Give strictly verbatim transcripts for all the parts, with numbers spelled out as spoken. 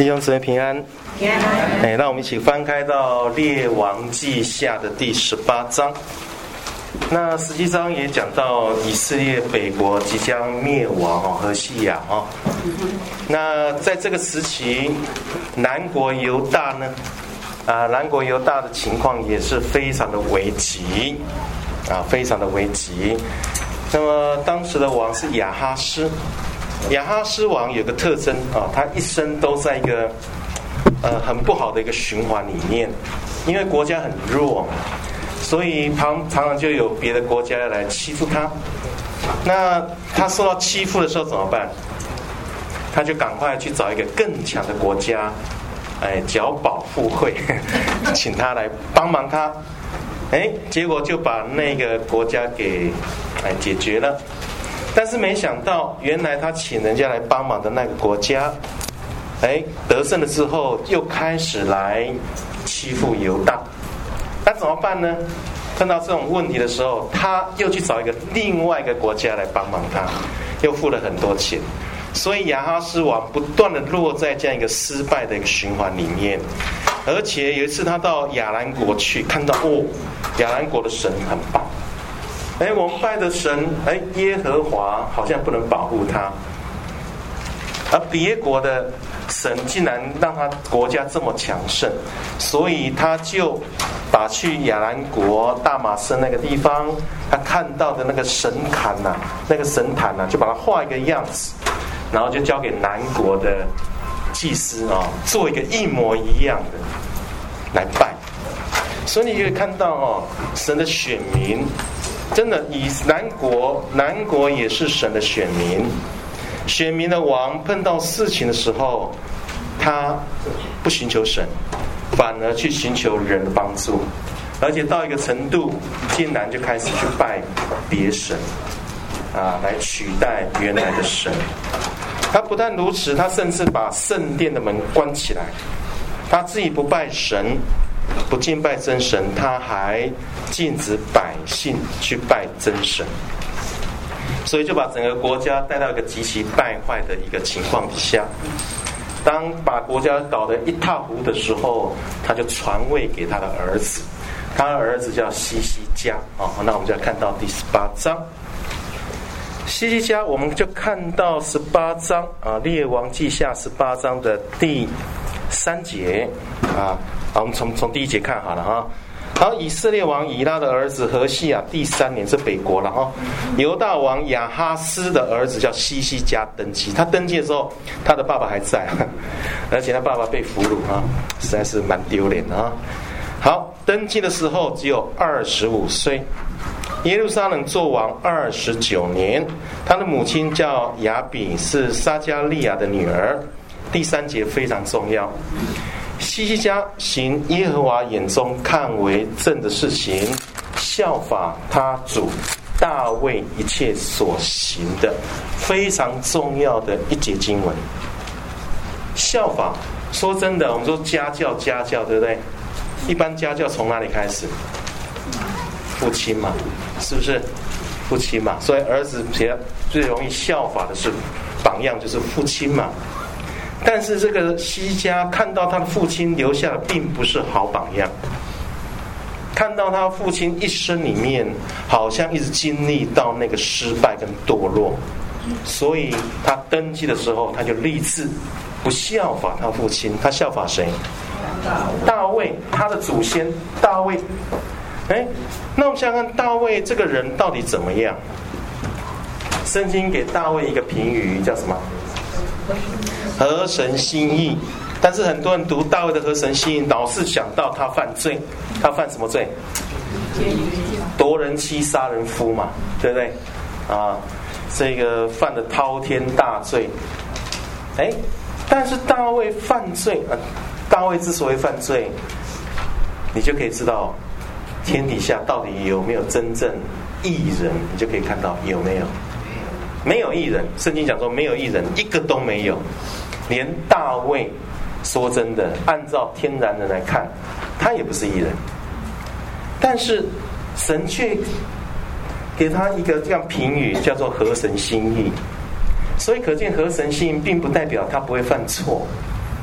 弟兄姊妹平安。 平安。 哎，让我们一起翻开到列王记下的第十八章。那十七章也讲到以色列北国即将灭亡哦，何西亚哦。那在这个时期，南国犹大呢，啊，南国犹大的情况也是非常的危急啊，非常的危急。那么当时的王是亚哈斯。亚哈斯王有个特征啊，他一生都在一个呃很不好的一个循环里面，因为国家很弱，所以常常常就有别的国家来欺负他。那他受到欺负的时候怎么办？他就赶快去找一个更强的国家，哎，缴保护费，请他来帮忙他。哎，结果就把那个国家给哎解决了。但是没想到，原来他请人家来帮忙的那个国家，哎，得胜了之后，又开始来欺负犹大。那怎么办呢？碰到这种问题的时候，他又去找一个另外一个国家来帮忙他，又付了很多钱。所以亚哈斯王不断的落在这样一个失败的一个循环里面。而且有一次他到亚兰国去，看到哦，亚兰国的神很棒。哎，我们拜的神，哎，耶和华好像不能保护他，而别国的神竟然让他国家这么强盛，所以他就把去亚兰国大马士那个地方，他看到的那个神坛呐、啊，那个神坛呐、啊，就把它画一个样子，然后就交给南国的祭司啊、哦，做一个一模一样的来拜。所以你可以看到哦，神的选民。真的，以南国，南国也是神的选民。选民的王碰到事情的时候，他不寻求神，反而去寻求人的帮助，而且到一个程度，竟然就开始去拜别神，啊，来取代原来的神。他不但如此，他甚至把圣殿的门关起来，他自己不拜神。不敬拜真神，他还禁止百姓去拜真神，所以就把整个国家带到一个极其败坏的一个情况底下。当把国家搞得一塌糊涂的时候，他就传位给他的儿子，他的儿子叫希西家啊。那我们就要看到第十八章，希西家，我们就看到十八章啊，列王记下十八章的第三节啊。好，我们从从第一节看好了哈。好，以色列王以拉的儿子何西亚第三年是北国了哈。犹大王亚哈斯的儿子叫希西家登基，他登基的时候，他的爸爸还在，而且他爸爸被俘虏啊，实在是蛮丢脸的啊。好，登基的时候只有二十五岁，耶路撒冷做王二十九年，他的母亲叫亚比，是撒迦利亚的女儿。第三节非常重要。希西家行耶和华眼中看为正的事情，效法他主大卫一切所行的，非常重要的一节经文。效法，说真的，我们说家教家教，对不对？一般家教从哪里开始？父亲嘛，是不是？父亲嘛，所以儿子最容易效法的是榜样，就是父亲嘛。但是这个西家看到他的父亲留下的并不是好榜样，看到他父亲一生里面好像一直经历到那个失败跟堕落，所以他登基的时候他就立志不效法他父亲，他效法谁？大卫，他的祖先大卫。哎，那我们想想看，大卫这个人到底怎么样？圣经给大卫一个评语叫什么？合神心意。但是很多人读大卫的合神心意，老是想到他犯罪。他犯什么罪？夺人妻杀人夫嘛，对不对啊？这个犯了滔天大罪。哎，但是大卫犯罪啊，大卫之所以犯罪，你就可以知道天底下到底有没有真正义人，你就可以看到有没有。没有义人，圣经讲说没有义人，一个都没有。连大卫，说真的，按照天然人来看，他也不是义人。但是神却给他一个这样评语，叫做合神心意。所以可见合神心意并不代表他不会犯错，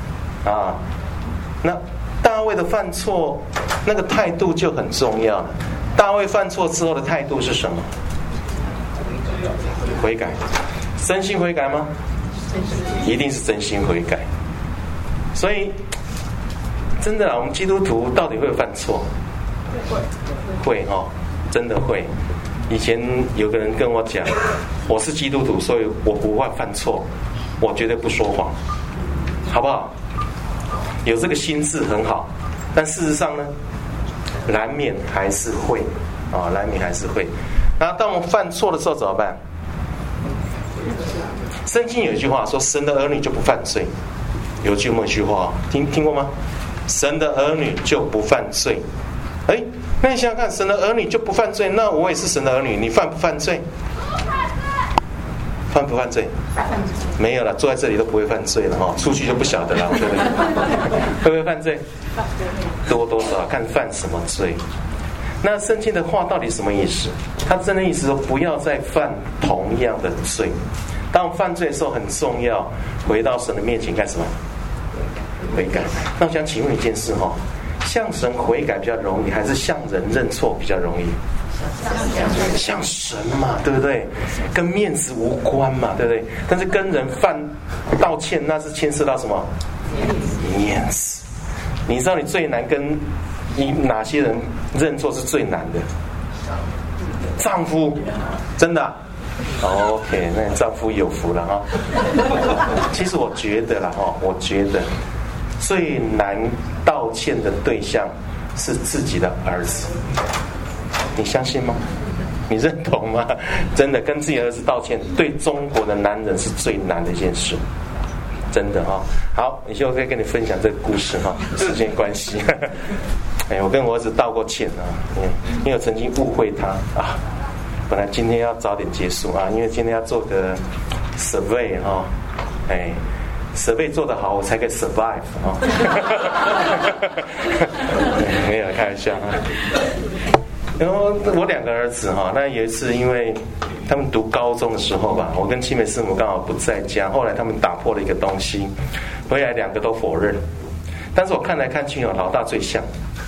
啊。那大卫的犯错，那个态度就很重要。大卫犯错之后的态度是什么？悔改，真心悔改吗？一定是真心悔改。所以，真的啊，我们基督徒到底会犯错？会哈、哦，真的会。以前有个人跟我讲，我是基督徒，所以我不会犯错，我绝对不说谎，好不好？有这个心智很好，但事实上呢，难免还是会啊，难免还是会。然后当我们犯错的时候怎么办？圣经有一句话说：“神的儿女就不犯罪。”有这么一句话，听听过吗？神的儿女就不犯罪。哎，那你想想看，神的儿女就不犯罪，那我也是神的儿女，你犯不犯罪？犯不犯罪？没有了，坐在这里都不会犯罪了哈，出去就不晓得了，对不对？会不会犯罪？多多少少看犯什么罪。那圣经的话到底什么意思？他真的意思说，不要再犯同样的罪。当犯罪的时候很重要，回到神的面前干什么？悔改。那我想请问一件事哈，向神悔改比较容易，还是向人认错比较容易？向神嘛，对不对？跟面子无关嘛，对不对？但是跟人犯道歉，那是牵涉到什么？面子。你知道你最难跟你哪些人认错是最难的？丈夫，真的、啊、？OK， 那丈夫有福了哈。其实我觉得啦哈，我觉得最难道歉的对象是自己的儿子。你相信吗？你认同吗？真的跟自己儿子道歉，对中国的男人是最难的一件事，真的哈。好，以后我可以跟你分享这个故事哈，时间关系。哎，我跟我儿子道过歉啊，因为我曾经误会他啊。本来今天要早点结束啊，因为今天要做个 survey 哈，哎 ，survey 做得好，我才可以 survive 啊。没有开玩笑啊。然后我两个儿子哈，那有一次因为他们读高中的时候吧，我跟青梅师母刚好不在家，后来他们打破了一个东西，回来两个都否认，但是我看来看去哦，老大最像，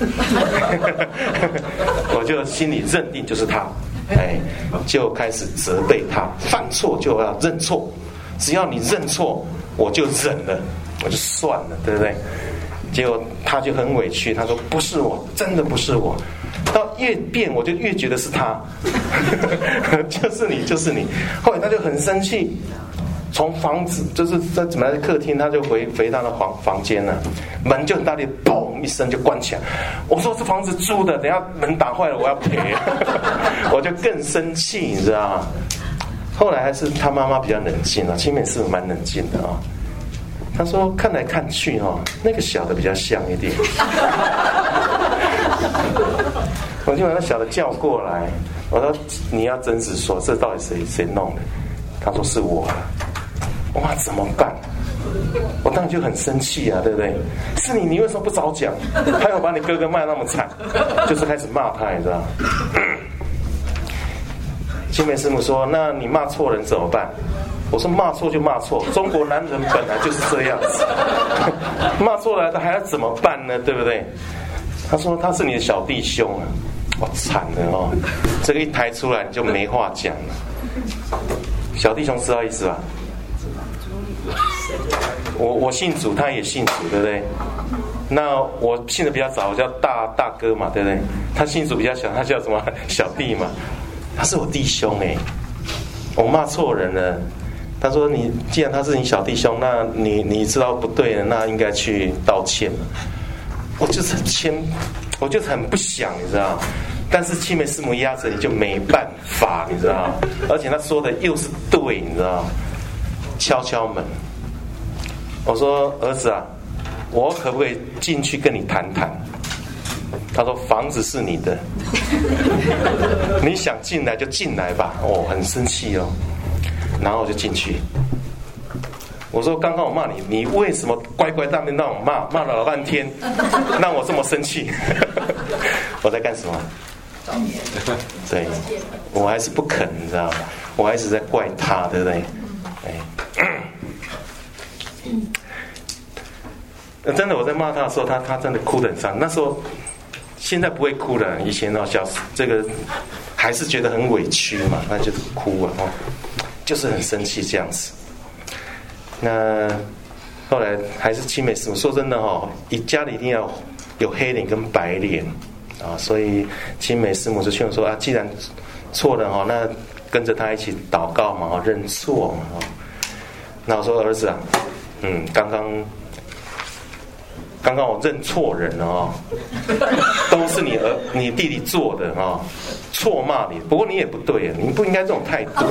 我就心里认定就是他，哎，就开始责备他，犯错就要认错，只要你认错，我就忍了，我就算了，对不对？结果他就很委屈，他说不是我，真的不是我。到越变我就越觉得是他，就是你就是你。后来他就很生气，从房子就是在怎么来的客厅，他就回回他的房房间了，门就很大力砰一声就关起来。我说这房子租的，等一下门打坏了我要赔。我就更生气，你知道吗？后来还是他妈妈比较冷静了，青梅师傅蛮冷静的啊。他说看来看去哦，那个小的比较像一点。我就把那小的叫过来，我说你要真实说，这到底谁谁弄的？他说是我。哇，怎么办？我当然就很生气啊，对不对？是你，你为什么不早讲？还有把你哥哥骂那么惨，就是开始骂他，你知道？青梅师母说：“那你骂错人怎么办？”我说：“骂错就骂错，中国男人本来就是这样子，骂错了还要怎么办呢？对不对？”他说：“他是你的小弟兄啊。”我惨了哦，这个一抬出来你就没话讲了。小弟兄知道意思吧？我我信主，他也信主，对不对？那我信的比较早，我叫大大哥嘛，对不对？他信主比较小，他叫什么小弟嘛？他是我弟兄哎，我骂错人了。他说你既然他是你小弟兄，那你你知道不对了，那应该去道歉。我就是很谦，我就是很不想，你知道。但是青梅师母压着你就没办法，你知道。而且他说的又是对，你知道。敲敲门，我说儿子啊，我可不可以进去跟你谈谈？他说房子是你的，你想进来就进来吧。哦，很生气哦。然后我就进去，我说刚刚我骂你，你为什么乖乖在那边让我骂，骂了老半天，让我这么生气？我在干什么？对，我还是不肯，你知道吗？我还是在怪他，对不对？哎， 真的我在骂他的时候，他他真的哭得很伤。那时候现在不会哭了，以前哦小这个还是觉得很委屈嘛，那就是哭啊，哦，就是很生气这样子。那后来还是青梅师母，说真的哦，家里一定要有黑脸跟白脸啊，所以青梅师母就劝我说啊，既然错了哦，那跟着他一起祷告嘛，认错嘛。那我说儿子啊，嗯，刚刚刚刚我认错人了哦，都是你儿你弟弟做的哦，错骂你，不过你也不对啊，你不应该这种态度，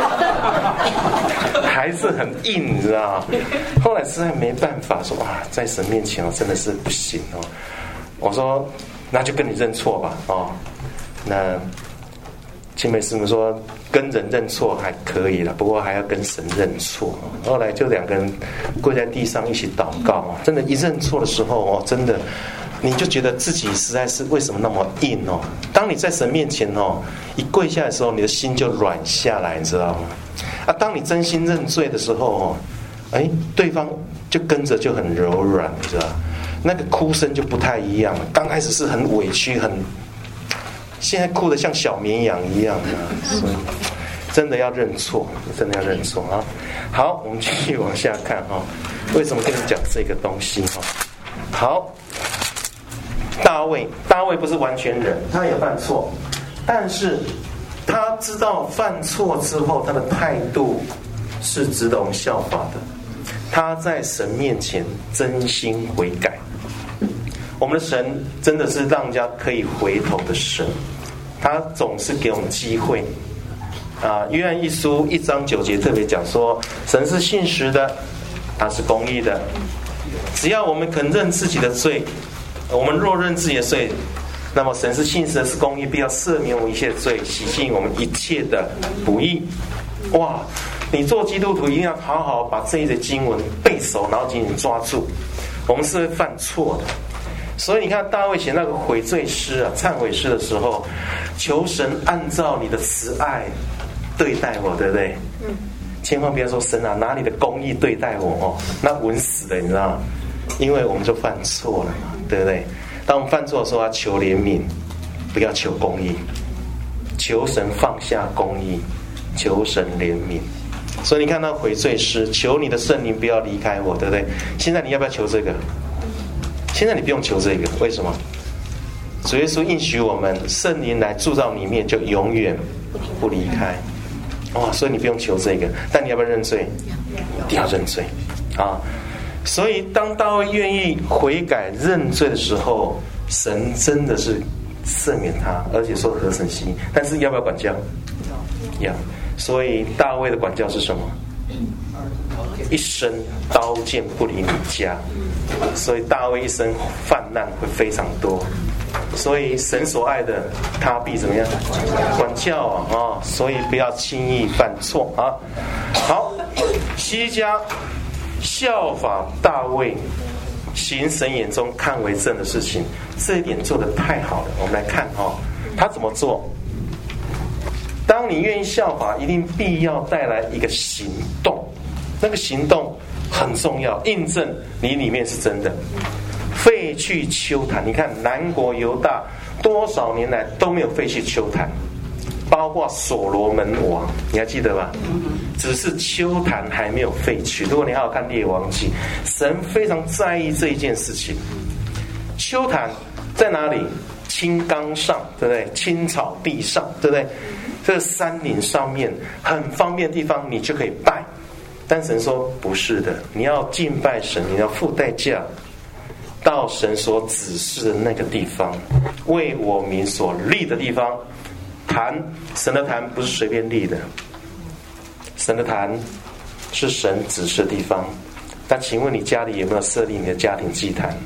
还是很硬，你知道吗？后来实在没办法说啊，在神面前哦，真的是不行哦。我说那就跟你认错吧哦。那青梅师母说跟人认错还可以了，不过还要跟神认错。后来就两个人跪在地上一起祷告，真的，一认错的时候哦，真的你就觉得自己实在是为什么那么硬哦？当你在神面前哦，一跪下来的时候，你的心就软下来，你知道吗？啊，当你真心认罪的时候哦，哎，对方就跟着就很柔软，你知道，那个哭声就不太一样了。刚开始是很委屈，很。现在哭得像小绵羊一样啊！所以真的要认错，真的要认错啊！好，我们继续往下看哈。为什么跟你讲这个东西哈？好，大卫，大卫不是完全人，他也犯错，但是他知道犯错之后，他的态度是值得我们效法的。他在神面前真心悔改。我们的神真的是让人家可以回头的神，他总是给我们机会啊。约翰一书一章九节特别讲说，神是信实的，他是公义的。只要我们肯认自己的罪，我们若认自己的罪，那么神是信实的，是公义，必要赦免我们一切的罪，洗净我们一切的不义。哇！你做基督徒一定要好好把这一节经文背熟，然后紧紧抓住。我们是会犯错的。所以你看大卫写那个悔罪诗啊、忏悔诗的时候，求神按照你的慈爱对待我，对不对？嗯。千万不要说神啊，拿你的公义对待我哦，那稳死了，你知道吗？因为我们就犯错了嘛，对不对？当我们犯错的时候，要求怜悯，不要求公义，求神放下公义，求神怜悯。所以你看那悔罪诗，求你的圣灵不要离开我，对不对？现在你要不要求这个？现在你不用求这个，为什么？主耶稣应许我们，圣灵来住到里面，就永远不离开。哇，所以你不用求这个，但你要不要认罪？一定要认罪啊！所以当大卫愿意悔改认罪的时候，神真的是赦免他，而且说合神心意。但是要不要管教？要。所以大卫的管教是什么？一生刀剑不离你家。所以大卫一生犯难会非常多，所以神所爱的他必怎么样？管教啊！哦，所以不要轻易犯错啊！好，西家效法大卫，行神眼中看为正的事情，这一点做得太好了。我们来看哦，他怎么做？当你愿意效法，一定必要带来一个行动，那个行动很重要，印证你里面是真的。废去丘坛，你看南国犹大多少年来都没有废去丘坛，包括所罗门王，你还记得吧？只是丘坛还没有废去。如果你好好看列王记，神非常在意这一件事情。丘坛在哪里？青冈上，对不对？青草地上，对不对？这个山岭上面很方便的地方，你就可以拜。但神说不是的，你要敬拜神，你要付代价，到神所指示的那个地方，为我民所立的地方。坛，神的坛不是随便立的，神的坛是神指示的地方。但请问你家里有没有设立你的家庭祭坛？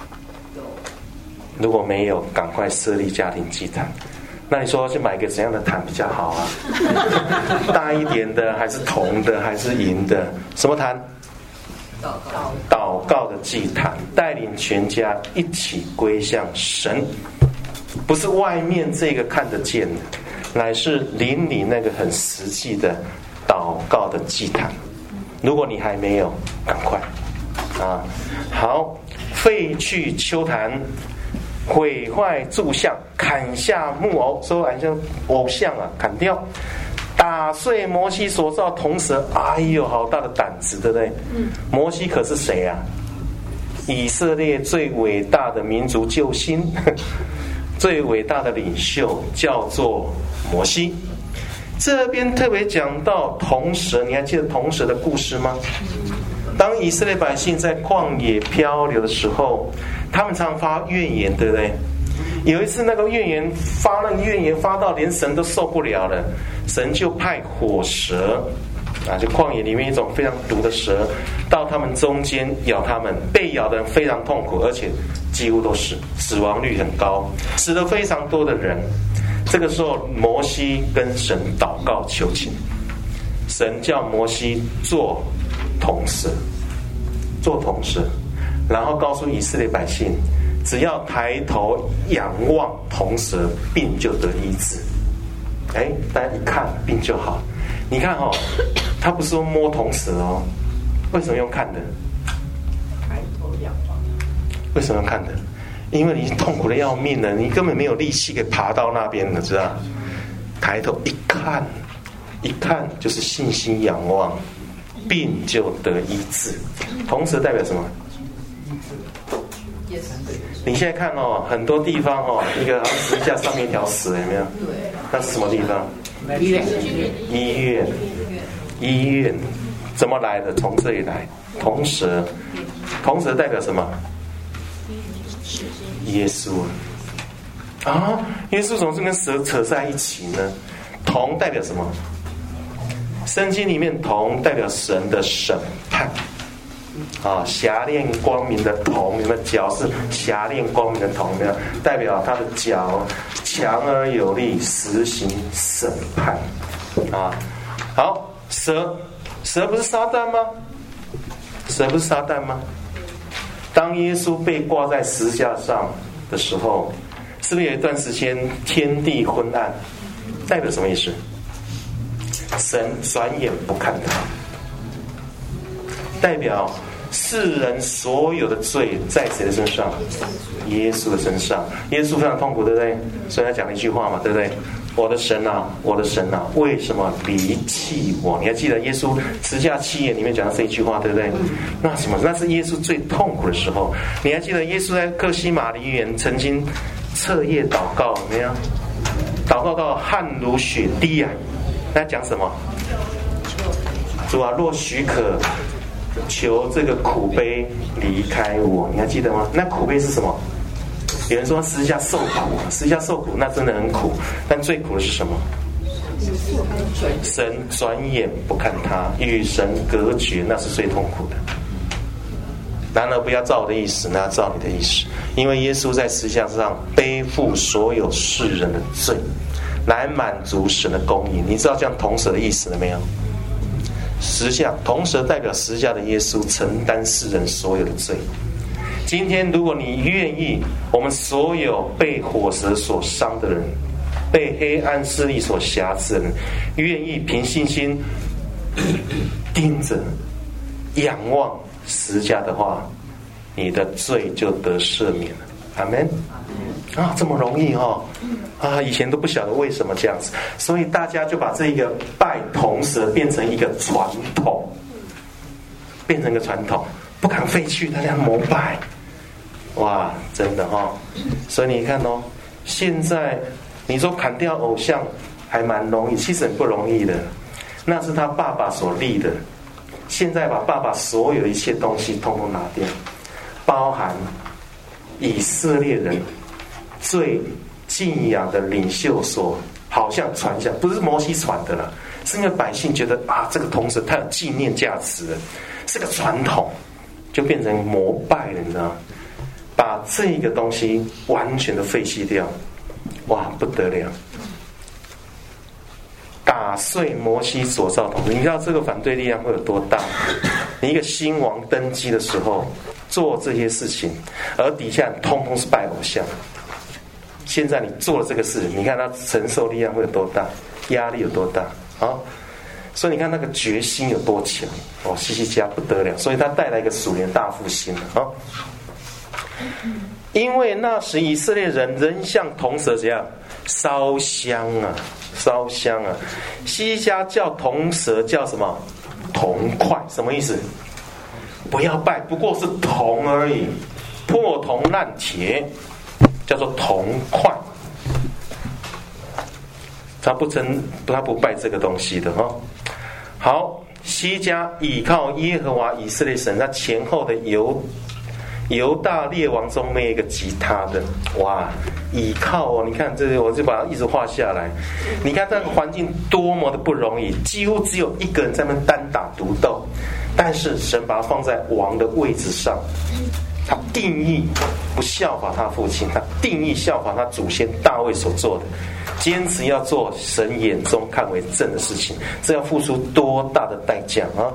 如果没有，赶快设立家庭祭坛。那你说去买个怎样的坛比较好啊？大一点的，还是铜的，还是银的？什么坛？祷告。祷告的祭坛，带领全家一起归向神，不是外面这个看得见的，乃是邻里那个很实际的祷告的祭坛。如果你还没有，赶快啊！好， 废去丘坛，毁坏柱像，砍下木偶，说好像偶像啊，砍掉，打碎摩西所造铜蛇。哎呦，好大的胆子，对不对？嗯，摩西可是谁啊？以色列最伟大的民族救星，最伟大的领袖叫做摩西。这边特别讲到铜蛇，你还记得铜蛇的故事吗？当以色列百姓在旷野漂流的时候，他们常发怨言，对不对？有一次那个怨言发那个怨言发到连神都受不了了，神就派火蛇啊，就旷野里面一种非常毒的蛇，到他们中间咬他们，被咬的人非常痛苦，而且几乎都是死亡率很高，死了非常多的人。这个时候摩西跟神祷告求情，神叫摩西做铜蛇，做铜蛇，然后告诉以色列百姓，只要抬头仰望铜蛇，病就得医治。哎，大家一看病就好。你看哦，他不是说摸铜蛇哦，为什么用看的？ 抬头仰望。 为什么用看的？因为你痛苦的要命了，你根本没有力气给爬到那边了，知道？抬头一看，一看就是信心仰望，病就得医治。铜蛇代表什么？你现在看哦，很多地方哦，一个十字架上面一条蛇，有没有？对。那是什么地方？ 医院。 医院。医院怎么来的？从这里来。铜蛇，铜蛇代表什么？耶稣啊！耶稣总是跟蛇扯在一起呢。铜代表什么？圣经里面铜代表神的审判啊，霞亮光明的铜，有没有？脚是霞亮光明的铜，有没有？代表他的脚强而有力，实行审判啊。好，蛇，蛇不是撒旦吗？蛇不是撒旦吗？当耶稣被挂在十字架上的时候，是不是有一段时间天地昏暗？代表什么意思？神转眼不看他，代表世人所有的罪在谁的身上？耶稣的身上。耶稣非常痛苦，对不对？所以他讲了一句话嘛，对不对？我的神啊，我的神啊，为什么离弃我？你还记得耶稣十架七言里面讲的这一句话，对不对？那什么？那是耶稣最痛苦的时候。你还记得耶稣在客西马尼园曾经彻夜祷告没有？祷告到汗如血滴啊！他讲什么？主啊，若许可，求这个苦杯离开我。你还记得吗？那苦杯是什么？有人说十字架受苦，十字架受苦那真的很苦，但最苦的是什么？神转眼不看他，与神隔绝，那是最痛苦的。然而不要照我的意思，那要照你的意思，因为耶稣在十字架上背负所有世人的罪，来满足神的公义。你知道这样铜蛇的意思了没有？十字架，铜蛇代表十字架的耶稣承担世人所有的罪。今天如果你愿意，我们所有被火蛇所伤的人，被黑暗势力所辖制的人，愿意凭信心盯着仰望十字架的话，你的罪就得赦免了。阿们。啊，这么容易哦！啊，以前都不晓得为什么这样子，所以大家就把这个拜铜蛇变成一个传统，变成一个传统，不敢废去，大家膜拜。哇，真的哈、哦！所以你看哦，现在你说砍掉偶像还蛮容易，其实很不容易的。那是他爸爸所立的，现在把爸爸所有一切东西通通拿掉，包含以色列人最敬仰的领袖所好像传下，不是摩西传的了，是因为百姓觉得啊，这个铜蛇太有纪念价值了，是个传统，就变成膜拜了，你知道吗？把这个东西完全的废弃掉，哇，不得了！打碎摩西所造铜蛇，你知道这个反对力量会有多大？你一个新王登基的时候做这些事情，而底下通通是拜偶像。现在你做了这个事，你看他承受力量会有多大，压力有多大啊！所以你看那个决心有多强哦，西西家不得了，所以他带来一个属灵大复兴了啊！ 因为那时以色列人仍向铜蛇怎样烧香啊，烧香啊。西西家叫铜蛇叫什么？铜块，什么意思？不要拜，不过是铜而已，破铜烂铁，叫做铜块。他不称，他不拜这个东西的哈。好，西家倚靠耶和华以色列神，他前后的犹犹大列王中没有一个及他的。哇，倚靠哦！你看这个，我就把它一直画下来。你看这个环境多么的不容易，几乎只有一个人在那边单打独斗，但是神把他放在王的位置上。他定义不效法他父亲，他定义效法他祖先大卫所做的，坚持要做神眼中看为正的事情，这要付出多大的代价啊！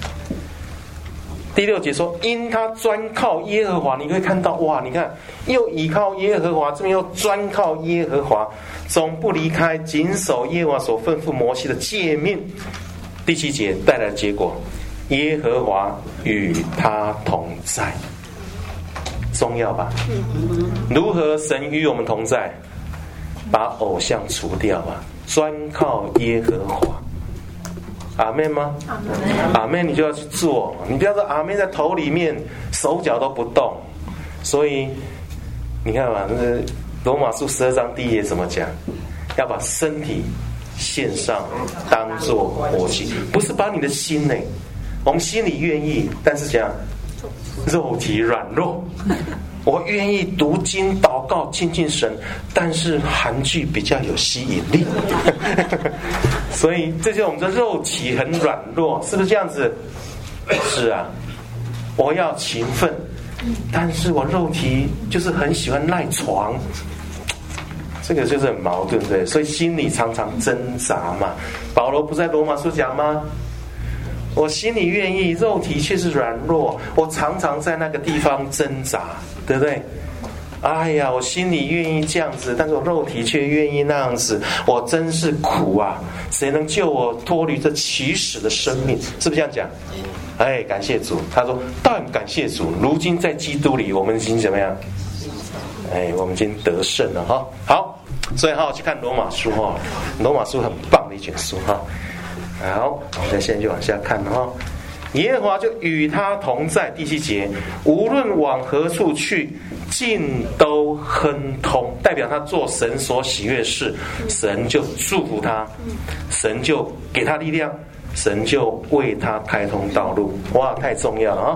第六节说，因他专靠耶和华，你会看到哇，你看又倚靠耶和华，这边又专靠耶和华，总不离开谨守耶和华所吩咐摩西的诫命。第七节带来的结果，耶和华与他同在。重要吧？如何神与我们同在？把偶像除掉啊，专靠耶和华。阿们吗？阿们，你就要去做，你不要说阿们在头里面手脚都不动。所以你看嘛，那个罗马书十二章第一节怎么讲？要把身体献上，当作活祭，不是把你的心呢，我们心里愿意，但是讲肉体软弱，我愿意读经祷告亲近神，但是韩剧比较有吸引力所以这就是我们的肉体很软弱，是不是这样子？是啊，我要勤奋，但是我肉体就是很喜欢赖床，这个就是很矛盾，对，所以心里常常挣扎嘛。保罗不在罗马书讲吗？我心里愿意，肉体却是软弱，我常常在那个地方挣扎，对不对？哎呀，我心里愿意这样子，但是我肉体却愿意那样子，我真是苦啊！谁能救我脱离这起始的生命？是不是这样讲？哎，感谢主。他说，但感谢主，如今在基督里，我们已经怎么样？哎，我们已经得胜了哈。好，所以好好去看罗马书哈，罗马书很棒的一卷书哈。好，我们现在就往下看哈。耶和华就与他同在，第七节，无论往何处去，尽都亨通，代表他做神所喜悦事，神就祝福他，神就给他力量，神就为他开通道路。哇，太重要了啊！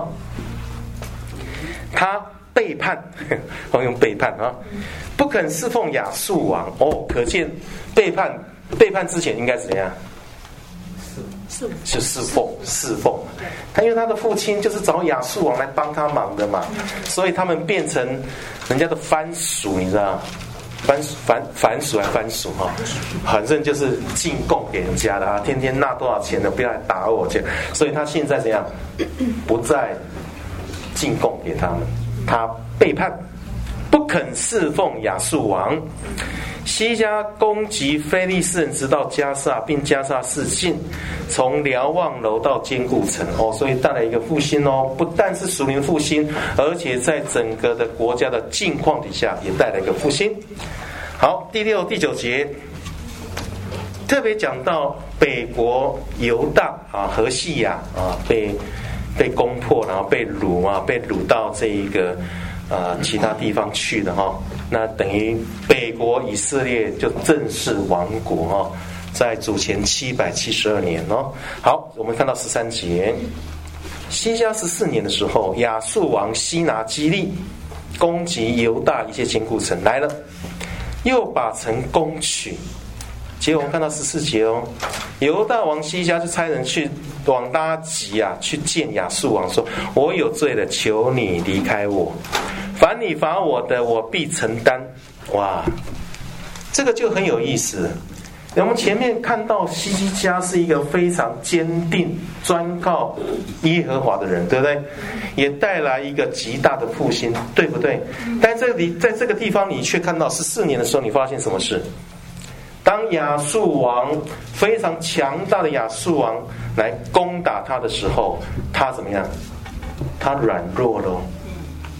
他背叛，我用背叛啊，不肯侍奉亚述王哦，可见背叛背叛之前应该怎样？是侍奉，侍奉。他因为他的父亲就是找亚述王来帮他忙的嘛，所以他们变成人家的番薯，你知道？番番番薯还番薯哈，反正就是进贡给人家的啊，天天纳多少钱的，不要来打我这样。所以他现在怎样？不再进贡给他们，他背叛，不肯侍奉亚述王。西家攻击非利士人，直到加萨，并加萨四境，从瞭望楼到坚固城哦，所以带来一个复兴哦，不但是属灵复兴，而且在整个的国家的境况底下也带来一个复兴。好，第六、第九节特别讲到北国犹大啊，何西亚啊，被被攻破，然后被掳啊，被掳到这一个。呃，其他地方去的哈，那等于北国以色列就正式亡国哈，在主前七百七十二年哦。好，我们看到十三节，西家十四年的时候，亚述王西拿基利攻击犹大一些坚固城来了，又把城攻取。结果我们看到十四节哦，犹大王西家就差人去往拉吉啊，去见亚述王说：“我有罪了，求你离开我。凡你罚我的，我必承担。”哇，这个就很有意思。我们前面看到西西家是一个非常坚定、专靠耶和华的人，对不对？也带来一个极大的复兴，对不对？但这里在这个地方，你却看到十四年的时候，你发现什么事？当亚述王非常强大的亚述王来攻打他的时候，他怎么样？他软弱了。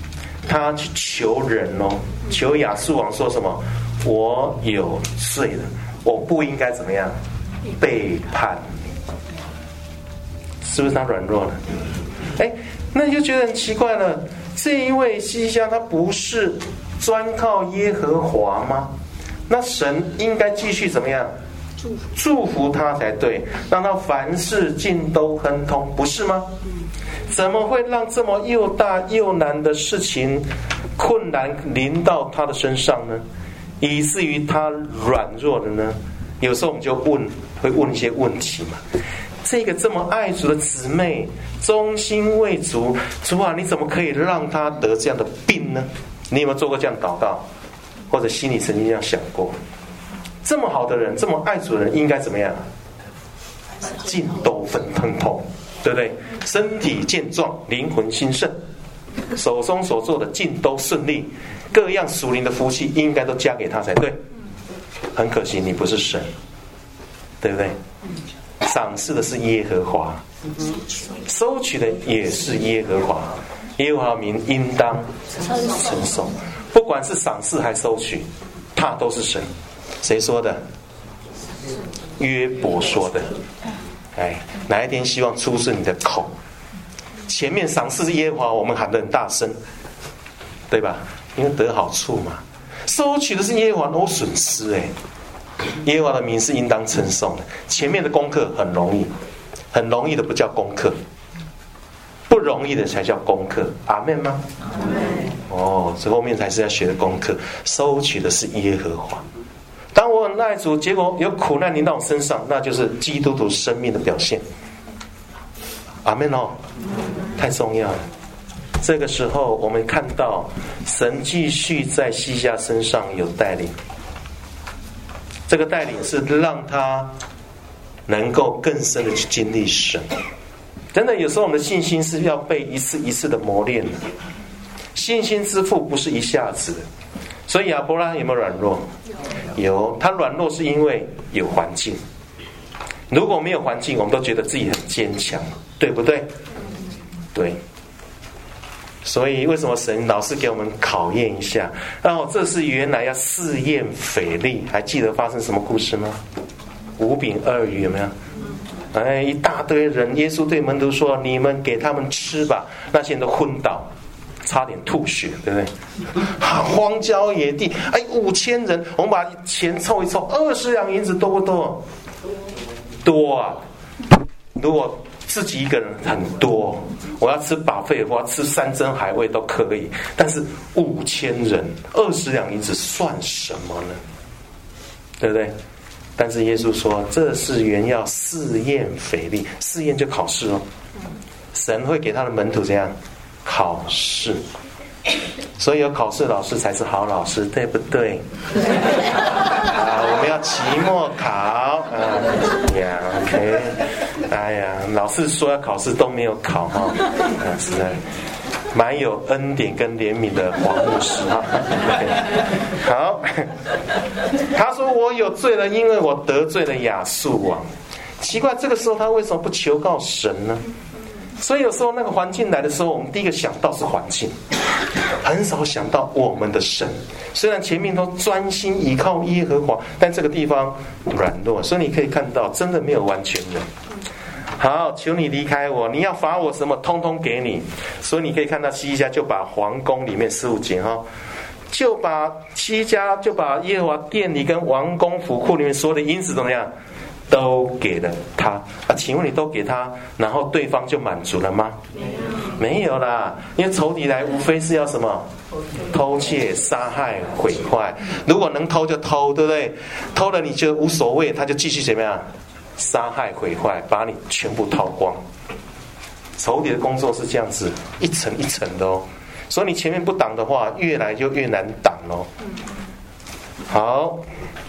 他去求人哦，求亚述王说什么？我有罪了，我不应该怎么样背叛你，是不是他软弱了？哎，那你就觉得很奇怪了。这一位西西家他不是专靠耶和华吗？那神应该继续怎么样祝福他才对，让他凡事尽都亨通，不是吗？怎么会让这么又大又难的事情困难临到他的身上呢？以至于他软弱了呢？有时候我们就问，会问一些问题嘛。这个这么爱主的姊妹，忠心为主，主啊，你怎么可以让他得这样的病呢？你有没有做过这样祷告，或者心里曾经这样想过？这么好的人，这么爱主的人，应该怎么样？尽都亨通，对不对？身体健壮，灵魂兴盛，手中所做的尽都顺利，各样属灵的福气应该都加给他才对。很可惜，你不是神，对不对？赏赐的是耶和华，收取的也是耶和华，耶和华名应当称颂。不管是赏赐还收取，他都是神。谁说的？约伯说的。哎，哪一天希望出自你的口？前面赏赐是耶和华，我们喊得很大声，对吧？因为得好处嘛。收取的是耶和华，有损失哎。耶和华的名是应当称颂的。前面的功课很容易，很容易的不叫功课，不容易的才叫功课。阿们吗？阿们。哦，这后面才是要学的功课。收取的是耶和华。当我很爱主，结果有苦难临到我身上，那就是基督徒生命的表现。阿们哦，太重要了。这个时候，我们看到神继续在西西家身上有带领。这个带领是让他能够更深的去经历神。真的，有时候我们的信心是要被一次一次的磨练的。信心之父不是一下子的。所以亚伯拉罕有没有软弱？有，他软弱是因为有环境。如果没有环境，我们都觉得自己很坚强，对不对？对。所以为什么神老是给我们考验一下？然后这是原来要试验腓力，还记得发生什么故事吗？五饼二鱼有没有？哎，一大堆人，耶稣对门徒说：“你们给他们吃吧。”那些人都昏倒，差点吐血，对不对？荒郊野地，哎，五千人，我们把钱凑一凑，二十两银子多不多？多啊！如果自己一个人很多，我要吃buffet，我要吃山珍海味都可以。但是五千人，二十两银子算什么呢？对不对？但是耶稣说，这是原要试验腓力，试验就考试哦。神会给他的门徒这样考试，所以有考试老师才是好老师，对不对？啊，我们要期末考啊呀 ，OK。哎呀，老师说要考试都没有考哈，啊，是的，蛮有恩典跟怜悯的黄牧师哈。好，他说我有罪了，因为我得罪了亚述王。奇怪，这个时候他为什么不求告神呢？所以有时候那个环境来的时候，我们第一个想到是环境，很少想到我们的神。虽然前面都专心依靠耶和华，但这个地方软弱，所以你可以看到，真的没有完全人。好，求你离开我，你要罚我什么，通通给你。所以你可以看到西家就把皇宫里面十五节哈，就把西家就把耶和华殿里跟王宫府库里面所有的银子怎么样？都给了他啊？请问你都给他，然后对方就满足了吗？没有啦，因为仇敌来无非是要什么？偷窃、杀害、毁坏。如果能偷就偷，对不对？偷了你觉得无所谓，他就继续怎么样？杀害、毁坏，把你全部掏光。仇敌的工作是这样子，一层一层的哦。所以你前面不挡的话，越来就越难挡哦。好。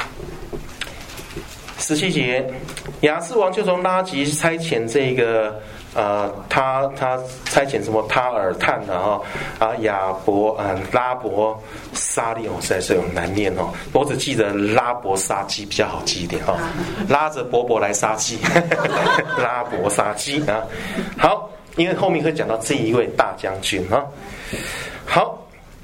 十七节，亚述王就从拉吉差遣这个呃，他他差遣什么他尔探的哈啊亚伯啊拉伯沙利哦，实在是有难念哦，我只记得拉伯沙基比较好记一点哈、哦，拉着伯伯来杀鸡，拉伯杀鸡啊。好，因为后面会讲到这一位大将军哈。好，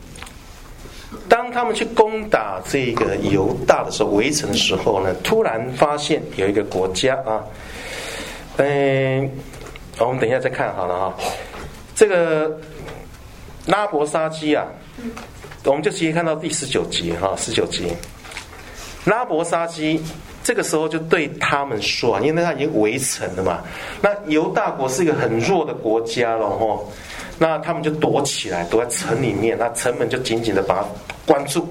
他们去攻打这个犹大的时候，围城的时候呢，突然发现有一个国家啊，嗯，我们等一下再看好了哈。这个拉伯沙基啊，我们就直接看到第十九节哈，十九节，拉伯沙基这个时候就对他们说啊，因为他已经围城了嘛，那犹大国是一个很弱的国家了吼，那他们就躲起来，躲在城里面，那城门就紧紧的把它关住。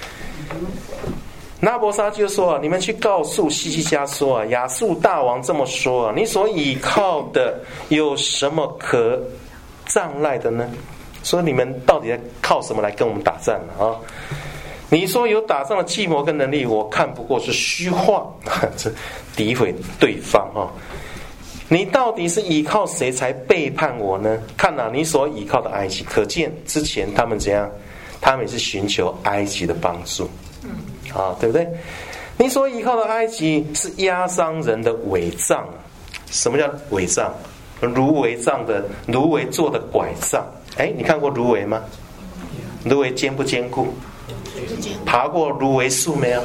拉伯沙基就说啊，你们去告诉西西家说啊，亚述大王这么说啊，你所倚靠的有什么可仗赖的呢？说你们到底在靠什么来跟我们打仗啊？你说有打仗的计谋跟能力，我看不过是虚话，这诋毁对方啊！你到底是依靠谁才背叛我呢？看啊，你所依靠的埃及，可见之前他们怎样？他们也是寻求埃及的帮助。啊，对不对？你所依靠的埃及是压伤人的伪杖。什么叫伪杖？芦苇杖的芦苇做的拐杖。哎，你看过芦苇吗？芦苇坚不坚固？爬过芦苇树没有？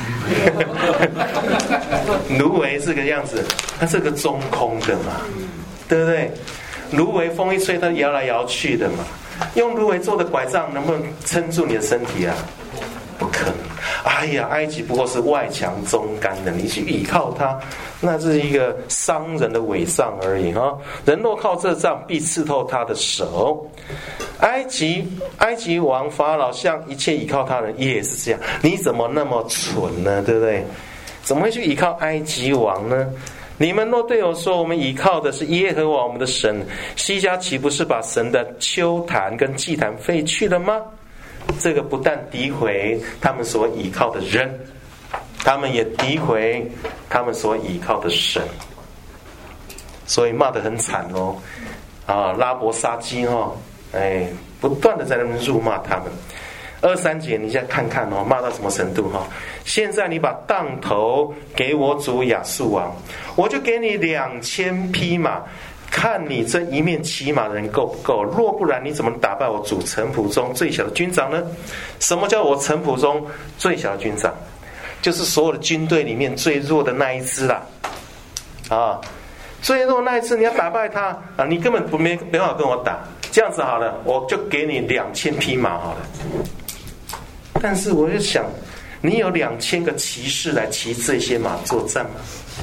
芦苇是个样子，它是个中空的嘛，对不对？芦苇风一吹，它摇来摇去的嘛。用芦苇做的拐杖能不能撑住你的身体啊？不可能！哎呀，埃及不过是外强中干的，你去依靠它，那是一个伤人的伪杖而已哈。人若靠这杖，必刺透他的手。埃及埃及王法老向一切依靠他的人也是这样，你怎么那么蠢呢？对不对？怎么会去依靠埃及王呢？你们若对我说，我们依靠的是耶和华我们的神，西家岂不是把神的丘坛跟祭坛废去了吗？这个不但诋毁他们所倚靠的人，他们也诋毁他们所倚靠的神，所以骂得很惨哦。啊，拉伯沙基哦，哎，不断的在那边辱骂他们。二三节你再看看哦，骂到什么程度哈、哦？现在你把当头给我主亚述王，我就给你两千匹马。看你这一面骑马的人够不够？若不然，你怎么打败我主臣仆中最小的军长呢？什么叫我臣仆中最小的军长？就是所有的军队里面最弱的那一支啦，啊，最弱那一支你要打败他啊，你根本不没没办法跟我打。这样子好了，我就给你两千匹马好了。但是我就想，你有两千个骑士来骑这些马作战吗？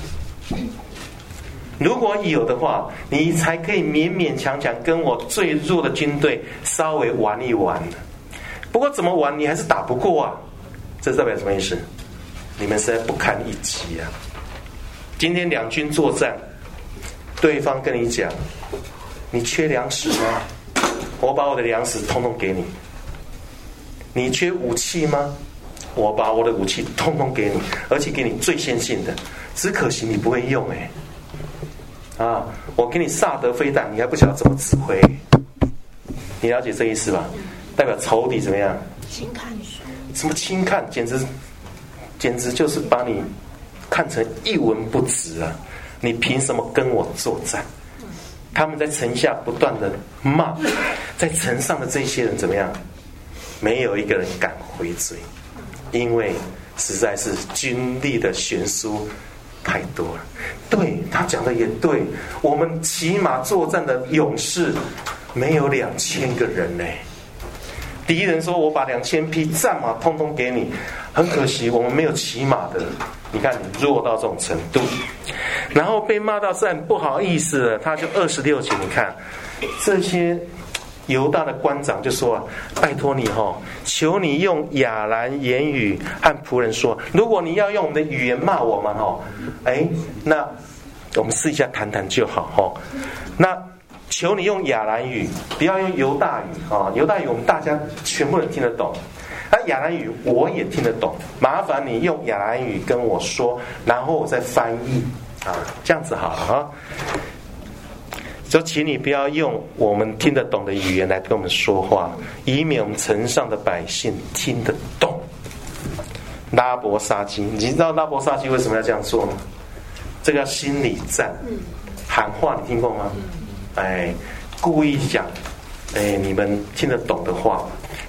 如果有的话，你才可以勉勉强强跟我最弱的军队稍微玩一玩。不过怎么玩你还是打不过啊，这代表什么意思？你们实在不堪一击啊！今天两军作战，对方跟你讲，你缺粮食吗？我把我的粮食通通给你。你缺武器吗？我把我的武器通通给你，而且给你最先进的，只可惜你不会用哎、欸。啊！我给你萨德飞弹，你还不晓得怎么指挥，你了解这意思吧？代表仇敌怎么样？ 轻看， 什么轻看？简直，简直就是把你看成一文不值啊！你凭什么跟我作战？他们在城下不断的骂，在城上的这些人怎么样？没有一个人敢回嘴，因为实在是军力的悬殊太多了。对，他讲的也对，我们骑马作战的勇士没有两千个人呢。敌人说我把两千匹战马通通给你，很可惜我们没有骑马的。你看你弱到这种程度，然后被骂到是很不好意思了。他就二十六节，你看这些犹大的官长就说啊，拜托你哦，求你用亚兰言语和仆人说，如果你要用我们的语言骂我们哦，哎，那我们私底下谈谈就好哦。那求你用亚兰语，不要用犹大语啊、哦，犹大语我们大家全部人听得懂，那亚兰语我也听得懂，麻烦你用亚兰语跟我说，然后我再翻译啊，这样子好了哈。就请你不要用我们听得懂的语言来跟我们说话，以免我们城上的百姓听得懂。拉伯沙基，你知道拉伯沙基为什么要这样做吗？这个叫心理战，喊话你听过吗？哎，故意讲，哎，你们听得懂的话，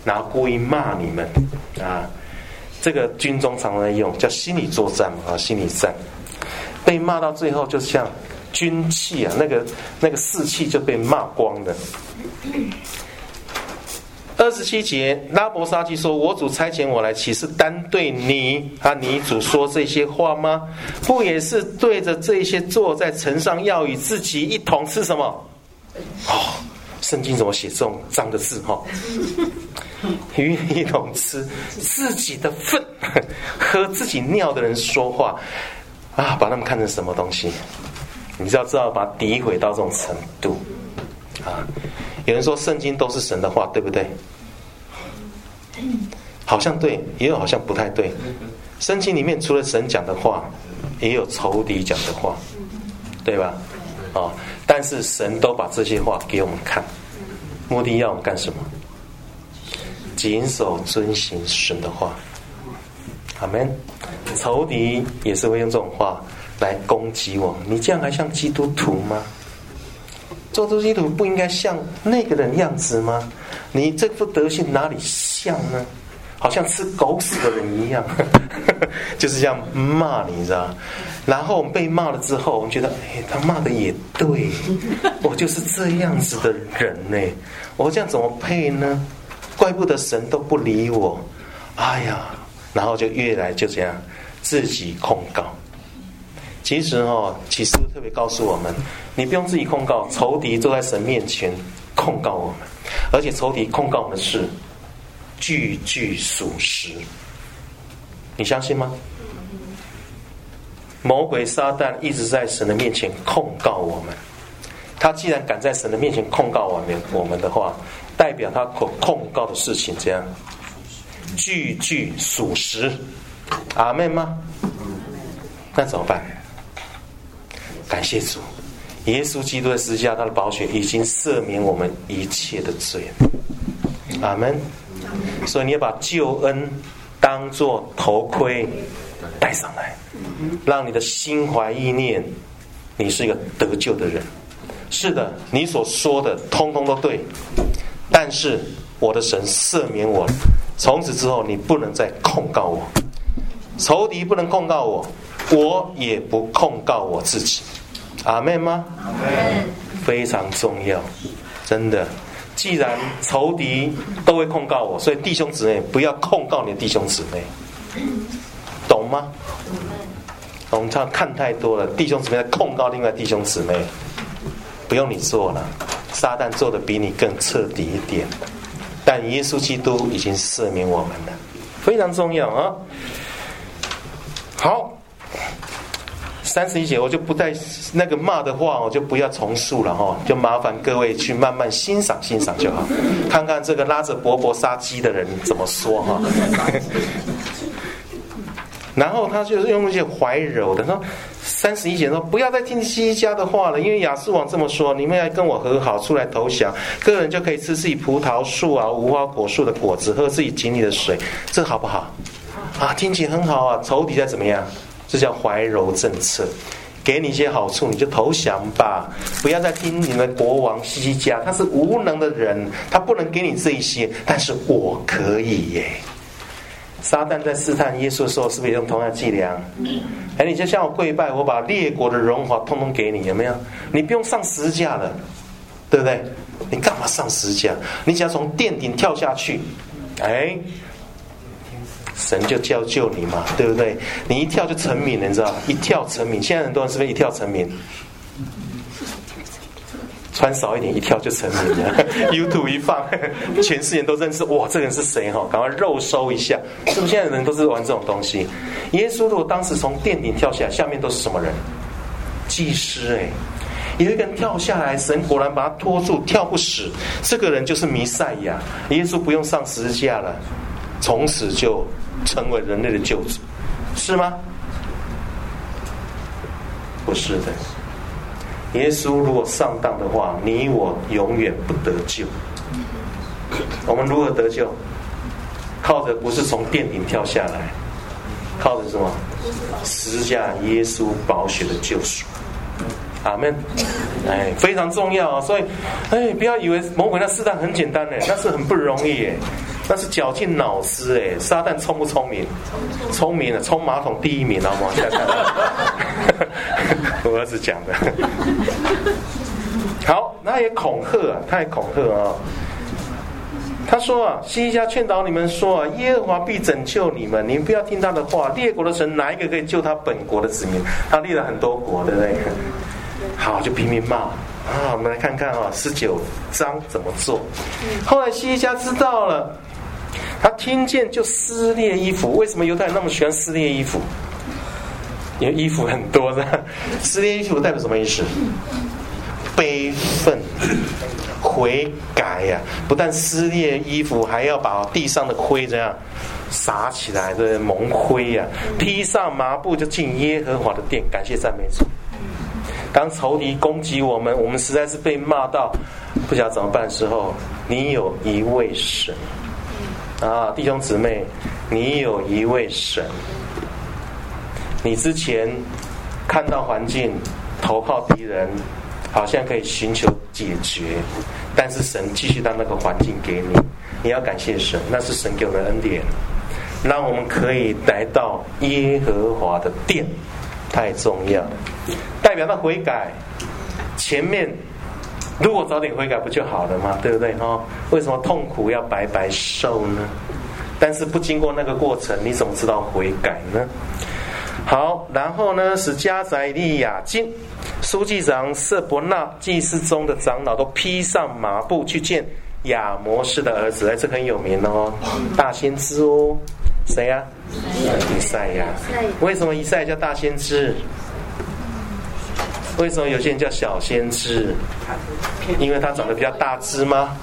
然后故意骂你们啊。这个军中常常在用，叫心理作战嘛，啊，心理战。被骂到最后，就像军气啊，那个那个士气就被骂光了。二十七节，拉伯沙基说：“我主差遣我来，岂是单对你啊，你主说这些话吗？不也是对着这些坐在城上要与自己一同吃什么？哦，圣经怎么写这种脏的字哈？与你一同吃自己的粪，喝自己尿的人说话啊，把他们看成什么东西？你知道知道把它诋毁到这种程度啊？”有人说圣经都是神的话，对不对？好像对，也有好像不太对。圣经里面除了神讲的话，也有仇敌讲的话，对吧？哦，但是神都把这些话给我们看，目的要我们干什么？谨守遵行神的话。阿们。仇敌也是会用这种话来攻击我们。你这样还像基督徒吗？做基督徒不应该像那个人样子吗？你这副德性哪里像呢？好像吃狗屎的人一样，就是这样骂你，你知道？然后我们被骂了之后，我们觉得，哎，他骂的也对，我就是这样子的人呢，我这样怎么配呢？怪不得神都不理我，哎呀，然后就越来就这样自己控告。其实哦，启示录特别告诉我们，你不用自己控告，仇敌都在神面前控告我们，而且仇敌控告我们是句句属实，你相信吗？魔鬼撒旦一直在神的面前控告我们，他既然敢在神的面前控告我们我们的话，代表他所控告的事情这样句句属实，阿们吗？那怎么办？感谢主，耶稣基督的十字架，他的宝血已经赦免我们一切的罪。阿们。所以你要把救恩当作头盔戴上来，让你的心怀意念，你是一个得救的人。是的，你所说的通通都对，但是我的神赦免我，从此之后你不能再控告我，仇敌不能控告我，我也不控告我自己。阿们吗？阿们。非常重要，真的。既然仇敌都会控告我，所以弟兄姊妹不要控告你的弟兄姊妹，懂吗？我们常看太多了，弟兄姊妹在控告另外弟兄姊妹，不用你做了，撒旦做的比你更彻底一点，但耶稣基督已经赦免我们了，非常重要啊。好。三十一节我就不再那个骂的话，我就不要重述了哈，就麻烦各位去慢慢欣赏欣赏就好，看看这个拉着伯伯杀鸡的人怎么说哈。然后他就是用一些怀柔的说，三十一节说不要再听西家的话了，因为亚述王这么说，你们要跟我和好，出来投降，个人就可以吃自己葡萄树啊、无花果树的果子，喝自己井里的水，这好不好？啊，听起来很好啊，仇敌在怎么样？这叫怀柔政策，给你一些好处你就投降吧，不要再听你们国王西西家，他是无能的人，他不能给你这一些，但是我可以耶。撒旦在试探耶稣的时候，是不是也用同样的伎俩？哎，你就向我跪拜，我把列国的荣华通通给你，有没有？你不用上十字架了，对不对？你干嘛上十字架？你只要从殿顶跳下去，哎。神就教救你嘛，对不对？你一跳就成名了，你知道？一跳成名。现在很多人是不是一跳成名？穿少一点，一跳就成名了。YouTube 一放，全世界都认识，哇，这个人是谁哈？赶快肉搜一下，是不是？现在的人都是玩这种东西。耶稣如果当时从殿顶跳下来，下面都是什么人？祭司哎，有一个人跳下来，神果然把他拖住，跳不死。这个人就是弥赛亚，耶稣不用上十字架了，从此就成为人类的救主，是吗？不是的。耶稣如果上当的话，你我永远不得救。我们如何得救？靠着不是从殿顶跳下来，靠着什么？十字架耶稣宝血的救赎。阿们。哎，非常重要啊！所以，哎，不要以为魔鬼那试探很简单呢，那是很不容易耶。 那是绞尽脑汁哎。撒旦聪不聪明？聪明的，冲马桶第一名，好吗？现在看我儿子讲的。好，那也恐吓啊，他也恐吓啊。他说啊，希西家劝导你们说啊，耶和华必拯救你们，你们不要听他的话。列国的神哪一个可以救他本国的子民？他立了很多国，对不对？好，就拼命骂啊。我们来看看啊，十九章怎么做。后来希西家知道了，他听见就撕裂衣服。为什么犹太人那么喜欢撕裂衣服？因为衣服很多的。撕裂衣服代表什么意思？悲愤。悔改呀、啊！不但撕裂衣服，还要把地上的灰这样撒起来的蒙灰呀、啊，披上麻布就进耶和华的殿，感谢赞美主。当仇敌攻击我们，我们实在是被骂到不晓得怎么办的时候，你有一位神啊，弟兄姊妹，你有一位神。你之前看到环境投靠敌人，好像可以寻求解决，但是神继续让那个环境给你，你要感谢神，那是神给我们的恩典，让我们可以来到耶和华的殿，太重要了，代表到悔改。前面如果早点悔改不就好了吗？对不对？哦，为什么痛苦要白白受呢？但是不经过那个过程，你怎么知道悔改呢？好，然后呢，使家宰利亚金书记长舍伯纳祭司中的长老都披上麻布去见亚摩斯的儿子，哎，这很有名哦，大先知哦，谁呀、啊？以赛亚。为什么以赛亚叫大先知？为什么有些人叫小先知？因为他长得比较大只吗？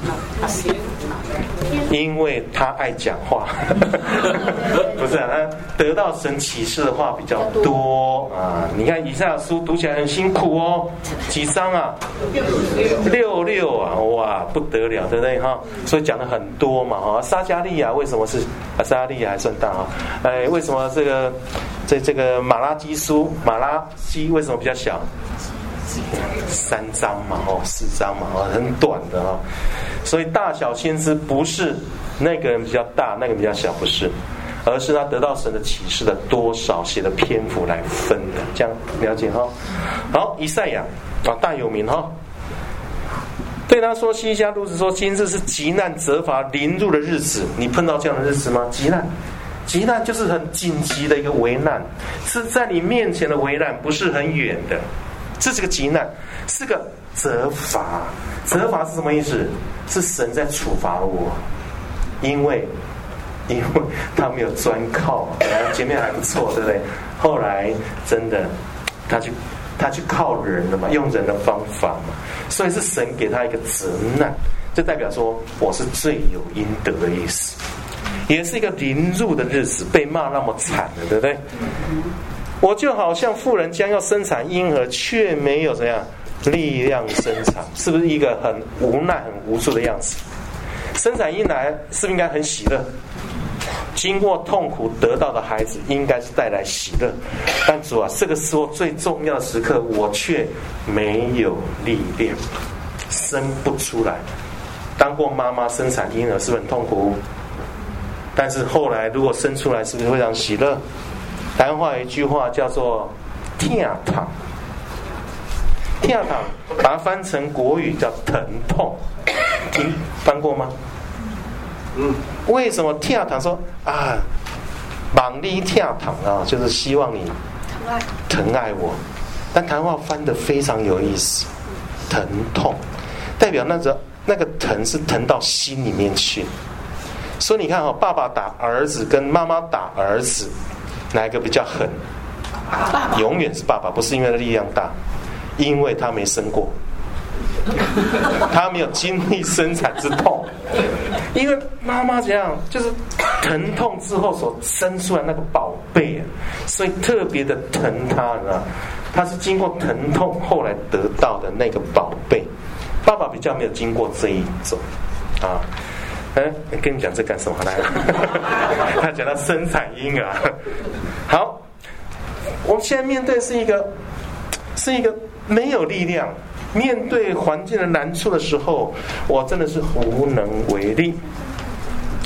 因为他爱讲话。不是啊，他得到神启示的话比较多啊。你看以赛亚书读起来很辛苦哦，几章啊？六六啊，哇，不得了，对不对哈？所以讲的很多嘛哈。撒迦利亚为什么是啊？撒迦利亚还算大啊？哎，为什么这个这这个马拉基书马拉基为什么比较小？三章嘛，哦，四章嘛，哦，很短的哦。所以大小先知不是那个人比较大，那个人比较小，不是，而是他得到神的启示的多少写的篇幅来分的，这样了解哈。好，以赛亚啊，大有名哈。对他说，希西家如此说，今日是急难责罚临入的日子。你碰到这样的日子吗？急难，急难就是很紧急的一个危难，是在你面前的危难，不是很远的。这是个急难，是个责罚。责罚是什么意思？是神在处罚我，因为因为他没有专靠，前面还不错，对不对？后来真的他去他去靠人了嘛，用人的方法嘛，所以是神给他一个责难，就代表说我是罪有应得的意思，也是一个临入的日子，被骂那么惨了，对不对？我就好像妇人将要生产婴儿，却没有怎样力量生产，是不是一个很无奈、很无助的样子？生产婴儿是不是应该很喜乐？经过痛苦得到的孩子，应该是带来喜乐。但主啊，这个时候最重要的时刻，我却没有力量，生不出来。当过妈妈生产婴儿是不是很痛苦？但是后来如果生出来，是不是非常喜乐？台湾话有一句话叫做“疼痛”，疼痛把它翻成国语叫疼痛，听翻过吗？嗯，为什么疼痛说啊，忙里疼痛啊，就是希望你疼爱我。但台湾话翻得非常有意思，疼痛代表那个那个疼是疼到心里面去。所以你看哦，爸爸打儿子跟妈妈打儿子，哪一个比较狠？永远是爸爸，不是因为他力量大，因为他没生过，他没有经历生产之痛。因为妈妈这样，就是疼痛之后所生出来那个宝贝啊，所以特别的疼他啊。他是经过疼痛后来得到的那个宝贝。爸爸比较没有经过这一种啊。哎，跟你讲这干什么来了？他讲到生产婴儿。好，我们现在面对是一个是一个没有力量，面对环境的难处的时候，我真的是无能为力。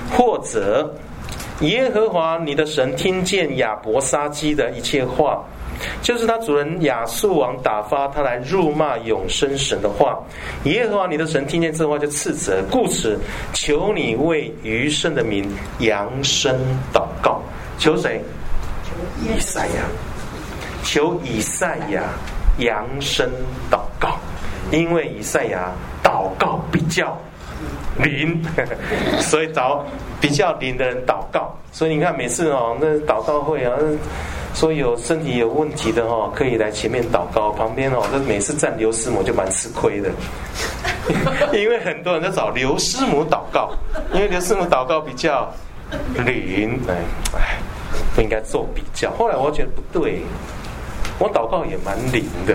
或者耶和华你的神听见亚伯沙基的一切话，就是他主人亚述王打发他来辱骂永生神的话，耶和华你的神听见这话就斥责，故此求你为余生的民扬声祷告。求谁？以赛亚。求以赛亚扬声祷告，因为以赛亚祷告比较灵，所以找比较灵的人祷告。所以你看每次哦，那祷告会啊，说有身体有问题的哦，可以来前面祷告，旁边哦，这每次站刘师母就蛮吃亏的，因为很多人在找刘师母祷告，因为刘师母祷告比较灵，哎哎，不应该做比较。后来我觉得不对。我祷告也蛮灵的，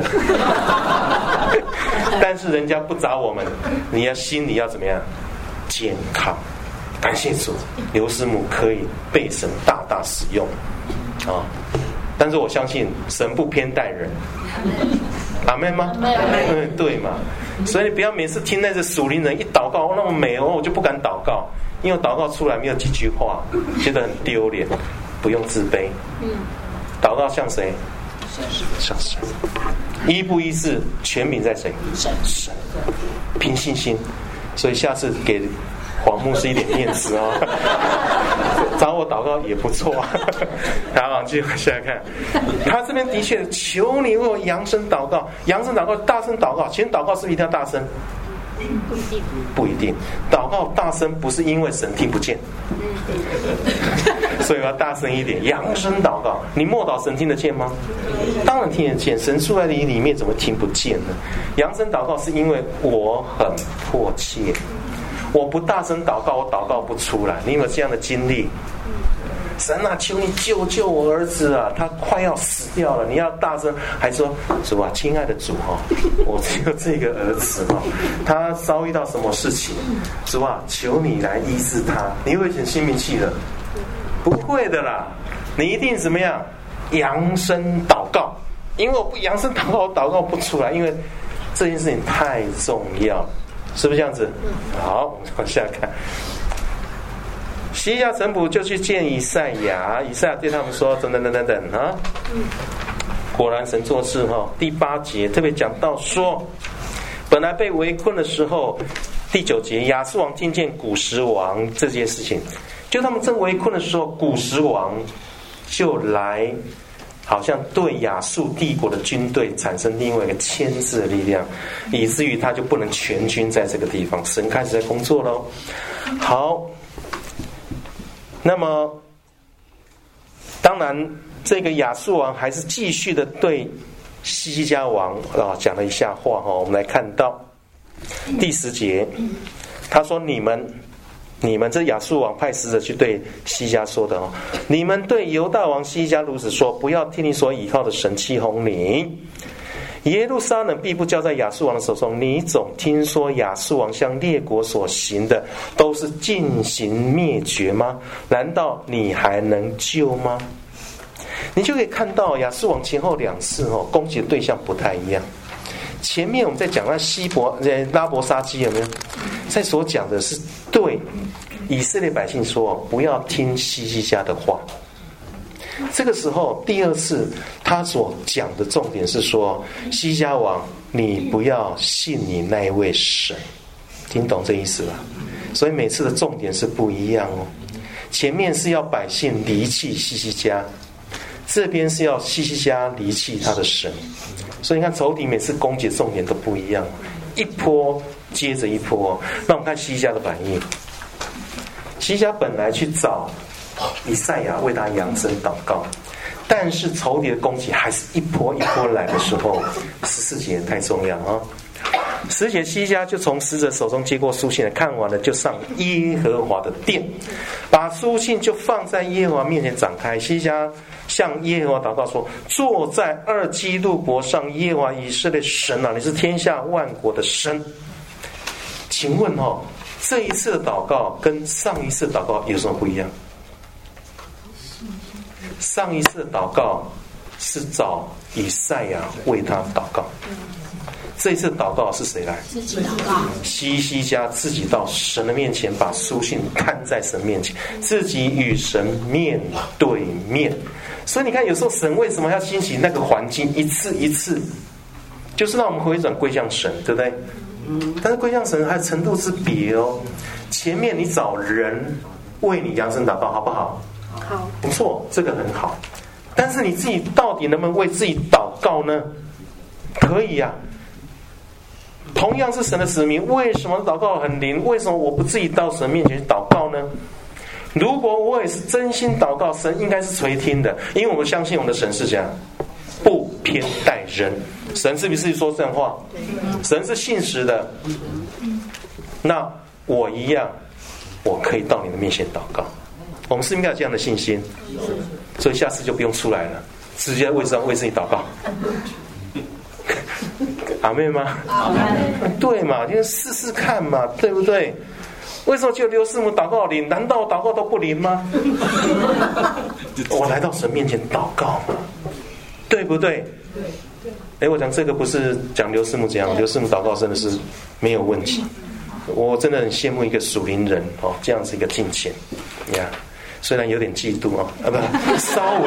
但是人家不找我们，你要心里要怎么样？健康。感谢主，刘师母可以被神大大使用啊！但是我相信神不偏待人，阿们吗？嗯，对嘛。所以你不要每次听那个属灵人一祷告那么美哦，我就不敢祷告，因为祷告出来没有几句话，觉得很丢脸，不用自卑。祷告像谁？像神。一不一致，权柄在谁？神。凭信心。所以下次给黄牧师一点面子哦，找我祷告也不错。好，继续往下看。他这边的确求你为我扬声祷告，扬声祷告，大声祷告。其实祷告是不是一定要大声？ 不一定， 不一定。祷告大声不是因为神听不见，所以要大声一点，扬声祷告。你默祷神听得见吗？当然听得见，神住在你里面怎么听不见呢？扬声祷告是因为我很迫切，我不大声祷告，我祷告不出来。你有没有这样的经历？神啊，求你救救我儿子啊，他快要死掉了。你要大声，还说主啊，亲爱的主哈、哦，我只有这个儿子哈、哦，他遭遇到什么事情，主啊，求你来医治他。你会很心平气和？不会的啦，你一定怎么样？扬声祷告，因为我不扬声祷告，我祷告不出来，因为这件事情太重要了，是不是这样子？好，我们往下看。西亚臣仆就去见以赛亚，以赛亚对他们说：“等等等等等啊！”果然神做事哈。第八节特别讲到说，本来被围困的时候，第九节亚述王听见古时王这件事情，就他们正围困的时候，古时王就来，好像对亚述帝国的军队产生另外一个牵制的力量，以至于他就不能全军在这个地方。神开始在工作喽。好。那么，当然，这个亚述王还是继续的对西西家王啊讲了一下话哈。我们来看到第十节，他说：“你们，你们这亚述王派使者去对西家说的哦，你们对犹大王西家如此说，不要听你所倚靠的神欺哄你。耶路撒冷必不交在亚述王的手中。你总听说亚述王向列国所行的都是进行灭绝吗？难道你还能救吗？”你就可以看到亚述王前后两次哦攻击的对象不太一样。前面我们在讲到希伯拉伯沙基有没有？在所讲的是对以色列百姓说，不要听西西家的话。这个时候第二次他所讲的重点是说，西家王你不要信你那一位神，听懂这意思吧？所以每次的重点是不一样哦。前面是要百姓离弃西西家，这边是要西西家离弃他的神。所以你看仇敌每次攻击的重点都不一样，一波接着一波。那我们看西西家的反应。西西家本来去找以赛亚为他扬声祷告，但是仇敌的攻击还是一波一波来的时候，十四节太重要啊！十节西家就从使者手中接过书信来，看完了就上耶和华的殿，把书信就放在耶和华面前展开。西家向耶和华祷告说：“坐在二基路伯上，耶和华以色列神啊，你是天下万国的神。”请问哦，这一次的祷告跟上一次的祷告有什么不一样？上一次的祷告是找以赛亚为他祷告， 这一次祷告是谁来？ 自己祷告。 西西家自己到神的面前，把书信摊在神面前，自己与神面对面。所以你看，有时候神为什么要兴起那个环境，一次一次，就是让我们回转归向神，对不对？但是归向神还有程度之别哦。前面你找人为你扬声祷告，好不好？ 好， 不错，这个很好。但是你自己到底能不能为自己祷告呢？可以呀、啊。同样是神的子民，为什么祷告很灵？为什么我不自己到神面前去祷告呢？如果我也是真心祷告，神应该是垂听的，因为我们相信我们的神是这样，不偏待人。神是不是说这样话？神是信实的。那我一样，我可以到你的面前祷告。我们是应该有这样的信心，所以下次就不用出来了，直接为上为自己祷告。阿妹吗？阿妹。对嘛，就试试看嘛，对不对？为什么就刘师母祷告灵？难道祷告都不灵吗？我来到神面前祷告嘛，对不对？哎，我讲这个不是讲刘师母这样，刘师母祷告真的是没有问题。我真的很羡慕一个属灵人哦，这样子一个敬虔呀。虽然有点嫉妒啊，啊不，稍微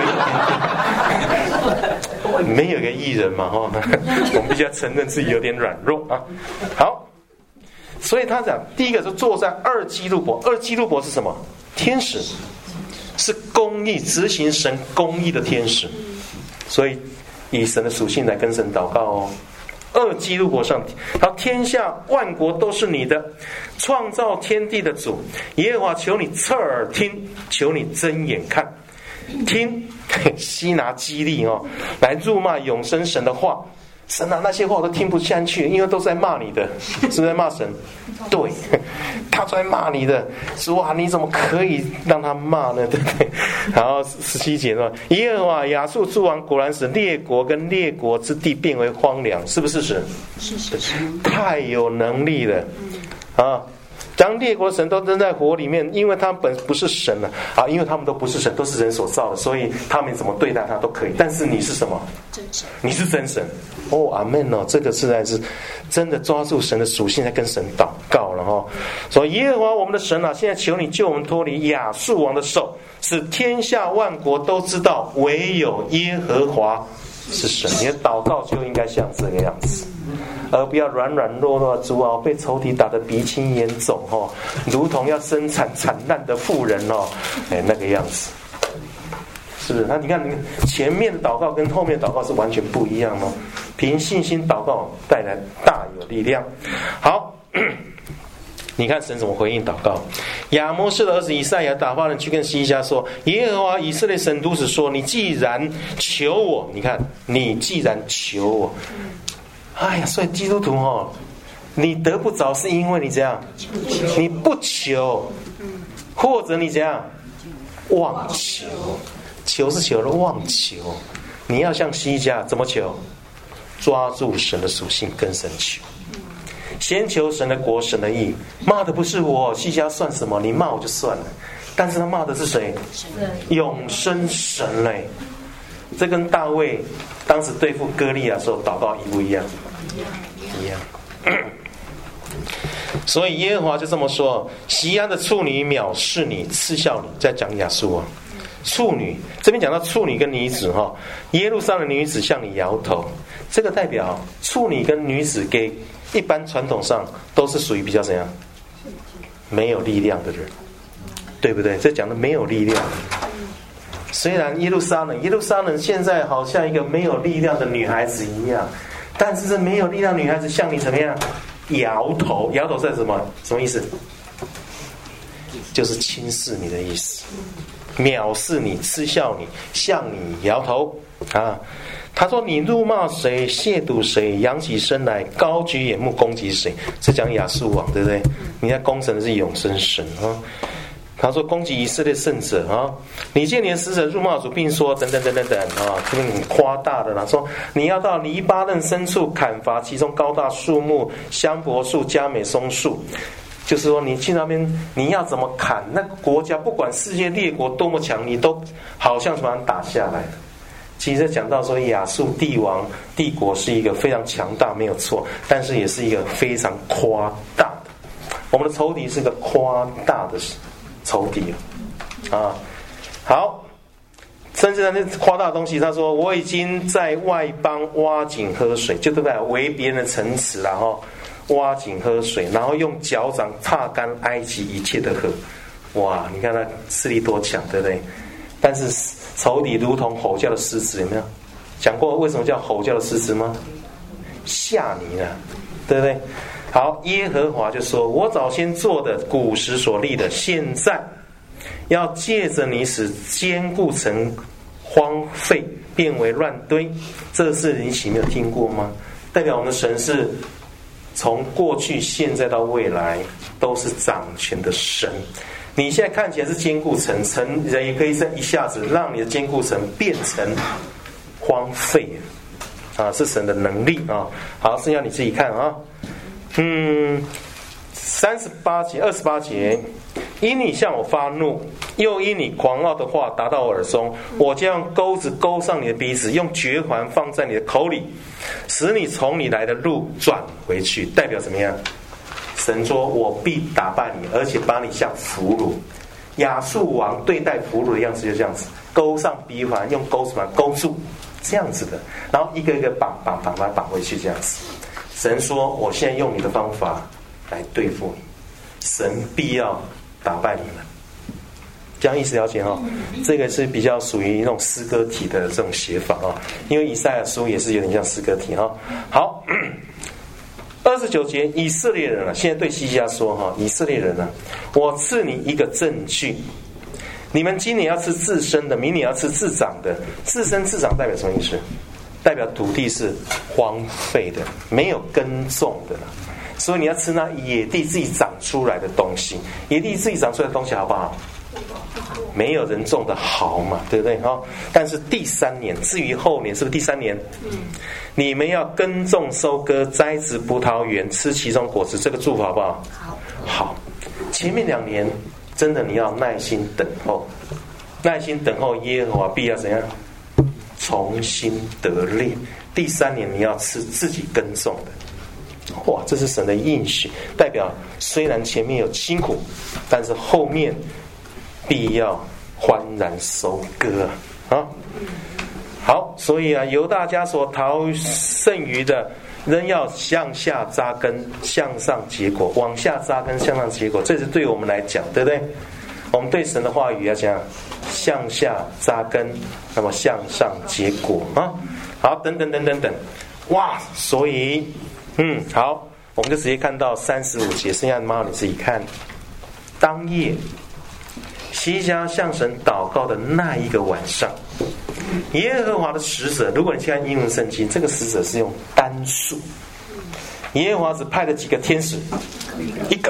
一点，没有一个艺人嘛哈，我们必须要承认自己有点软弱啊。好，所以他讲第一个是坐在二基路伯，二基路伯是什么？天使，是公义执行神公义的天使，所以以神的属性来跟神祷告哦。二基路伯上，然后天下万国都是你的，创造天地的主耶和华，求你侧耳听，求你睁眼看，听西拿基利哦，来辱骂永生神的话。神啊，那些话我都听不下去，因为都在骂你的，是不是在骂神？对，他在骂你的，说啊，你怎么可以让他骂呢？对不对？然后十七节说，耶和华亚述诸王果然使列国跟列国之地变为荒凉，是不是神？ 是是是， 太有能力了啊！将列国神都扔在火里面，因为他们本不是神了啊，因为他们都不是神，都是人所造的，所以他们怎么对待他都可以。但是你是什么？ 真神， 你是真神哦，阿们哦，这个实在是真的抓住神的属性，在跟神祷告了哈。说耶和华我们的神啊，现在求你救我们脱离亚述王的手，使天下万国都知道唯有耶和华是神。你的祷告就应该像这个样子。而不要软软弱弱的主啊，被仇敌打得鼻青眼肿哦，如同要生产惨烂的妇人哦，哎那个样子，是不是？那你看，你前面的祷告跟后面的祷告是完全不一样哦。凭信心祷告带来大有力量。好，你看神怎么回应祷告？亚摩斯的儿子以赛亚打发人去跟西家说：“耶和华以色列神如此说，你既然求我，你看，你既然求我。”哎呀，所以基督徒哦，你得不着是因为你怎样？你不求，或者你怎样？妄求，求是求了，妄求。你要像西家怎么求？抓住神的属性跟神求，先求神的国、神的义。骂的不是我，西家算什么？你骂我就算了，但是他骂的是谁？永生神嘞。这跟大卫当时对付歌利亚的时候祷告一不一样？一样。所以耶和华就这么说：西安的处女藐视你，嗤笑你。在讲亚述啊，处女这边讲到处女跟女子哈，耶路撒冷的女子向你摇头，这个代表处女跟女子给一般传统上都是属于比较怎样？没有力量的人，对不对？这讲的没有力量。虽然耶路撒冷，耶路撒冷现在好像一个没有力量的女孩子一样，但是这没有力量的女孩子向你怎么样？摇头，摇头是什么？什么意思？就是轻视你的意思，藐视你，嗤笑你，向你摇头啊！他说：“你辱骂谁，亵渎谁，扬起身来，高举眼目攻击谁？”这讲亚述王，对不对？你在攻神的是永生神啊！他说攻击以色列圣者啊！你见你的使者辱骂主，并说等等等等等啊，这个很夸大的啦。说你要到黎巴嫩深处砍伐其中高大树木，香柏树、佳美松树。就是说你去那边，你要怎么砍？那个国家不管世界列国多么强，你都好像把它打下来。 其实讲到说亚述帝王帝国是一个非常强大，没有错，但是也是一个非常夸大的。我们的仇敌是个夸大的仇敌啊。好，甚至那夸大的东西，他说我已经在外邦挖井喝水，就对不对？为别人的城池啦哈，挖井喝水，然后用脚掌踏干埃及一切的河。哇，你看他势力多强，对不对？但是仇敌如同吼叫的狮子，有没有讲过为什么叫吼叫的狮子吗？吓你了，对不对？好，耶和华就说：我早先做的，古时所立的，现在要借着你使坚固城荒废，变为乱堆。这事你岂没有听过吗？代表我们的神是从过去、现在到未来都是掌权的神。你现在看起来是坚固城，城人也可以在一下子让你的坚固城变成荒废啊，是神的能力啊。好，剩下你自己看啊。嗯，三十八节、二十八节，因你向我发怒，又因你狂傲的话达到我耳中，我将用钩子钩上你的鼻子，用绝环放在你的口里，使你从你来的路转回去。代表怎么样？神说我必打败你，而且把你像俘虏。亚述王对待俘虏的样子就这样子，钩上鼻环，用钩子把它勾住，这样子的，然后一个一个绑绑绑把它绑回去，这样子。神说我现在用你的方法来对付你，神必要打败你们。这样意思了解哈？这个是比较属于那种诗歌体的这种写法啊，因为以赛亚书也是有点像诗歌体哈。好。二十九节，以色列人啊，现在对西西家说哈，以色列人啊，我赐你一个证据，你们今年要吃自生的，明年要吃自长的。自生自长代表什么意思？代表土地是荒废的，没有耕种的，所以你要吃那野地自己长出来的东西。野地自己长出来的东西好不好？没有人种的好嘛，对不对哈？但是第三年，至于后年，是不是第三年？嗯，你们要耕种、收割、栽植葡萄园，吃其中果子，这个祝福好不好？好，好。前面两年真的你要耐心等候，耐心等候耶和华必要怎样？重新得力。第三年你要吃自己耕种的。哇，这是神的应许，代表虽然前面有辛苦，但是后面必要欢然收割啊！好，所以啊，犹大家所逃剩余的，仍要向下扎根，向上结果，往下扎根，向上结果。这是对我们来讲，对不对？我们对神的话语要讲向下扎根，那么向上结果啊！好，等等等等等，哇！所以，嗯，好，我们就直接看到三十五节，剩下的猫你自己看。当夜，西家向神祷告的那一个晚上，耶和华的使者，如果你去看英文圣经，这个使者是用单数，耶和华只派了几个天使，一个，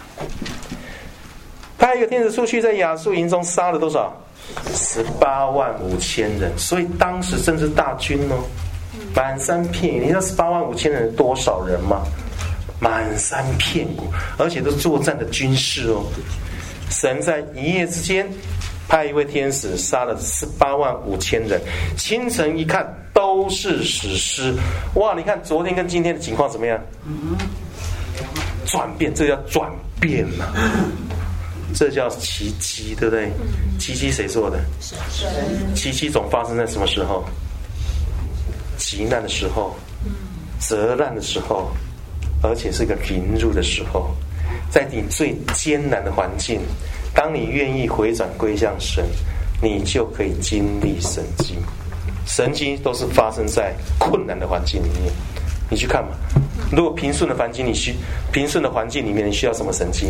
派一个天使出去，在亚述营中杀了多少？十八万五千人。所以当时正是大军哦，满山遍野。你知道十八万五千人多少人吗？满山遍野，而且都作战的军事哦。神在一夜之间派一位天使杀了十八万五千人。清晨一看，都是死尸。哇！你看昨天跟今天的情况怎么样？转变，这叫转变嘛、啊？这叫奇迹，对不对？奇迹谁做的？奇迹总发生在什么时候？急难的时候，责难的时候，而且是个临入的时候。在你最艰难的环境，当你愿意回转归向神，你就可以经历神迹。神迹都是发生在困难的环境里面。你去看嘛，如果平顺的环境，你需平顺的环境里面，你需要什么神迹？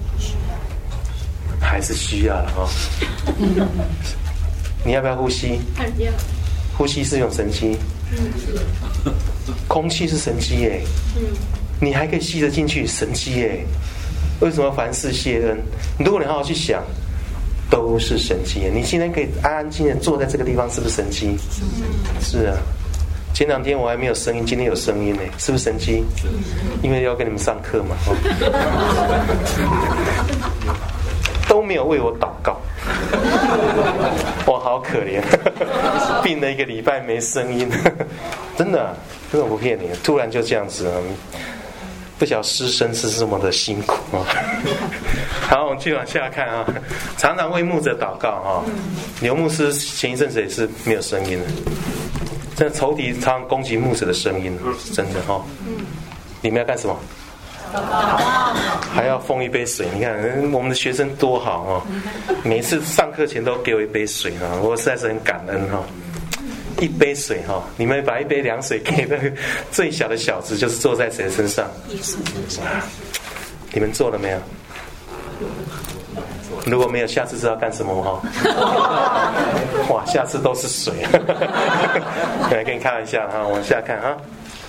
还是需要了哈、哦。你要不要呼吸？呼吸是用神迹。空气是神迹耶。你还可以吸得进去，神迹耶。为什么凡事谢恩？如果你好好去想，都是神迹耶。你今天可以安安静静坐在这个地方，是不是神迹？是啊。前两天我还没有声音，今天有声音呢，是不是神迹？因为要跟你们上课嘛。都没有为我祷告。 我好可怜，病了一个礼拜没声音，真的，真的不骗你，突然就这样子了。不晓得师生是这么的辛苦啊！好，我们继续往下看啊。常常为牧者祷告啊。刘牧师前一阵子也是没有声音了，这仇敌常常攻击牧者的声音，真的哈。你们要干什么？还要奉一杯水。你看我们的学生多好啊！每次上课前都给我一杯水啊，我实在是很感恩哈。一杯水哈，你们把一杯凉水给那个最小的小子，就是坐在谁身上？你们做了没有？如果没有，下次知道干什么哈？哇，下次都是水。来跟你开玩笑哈，往下看哈。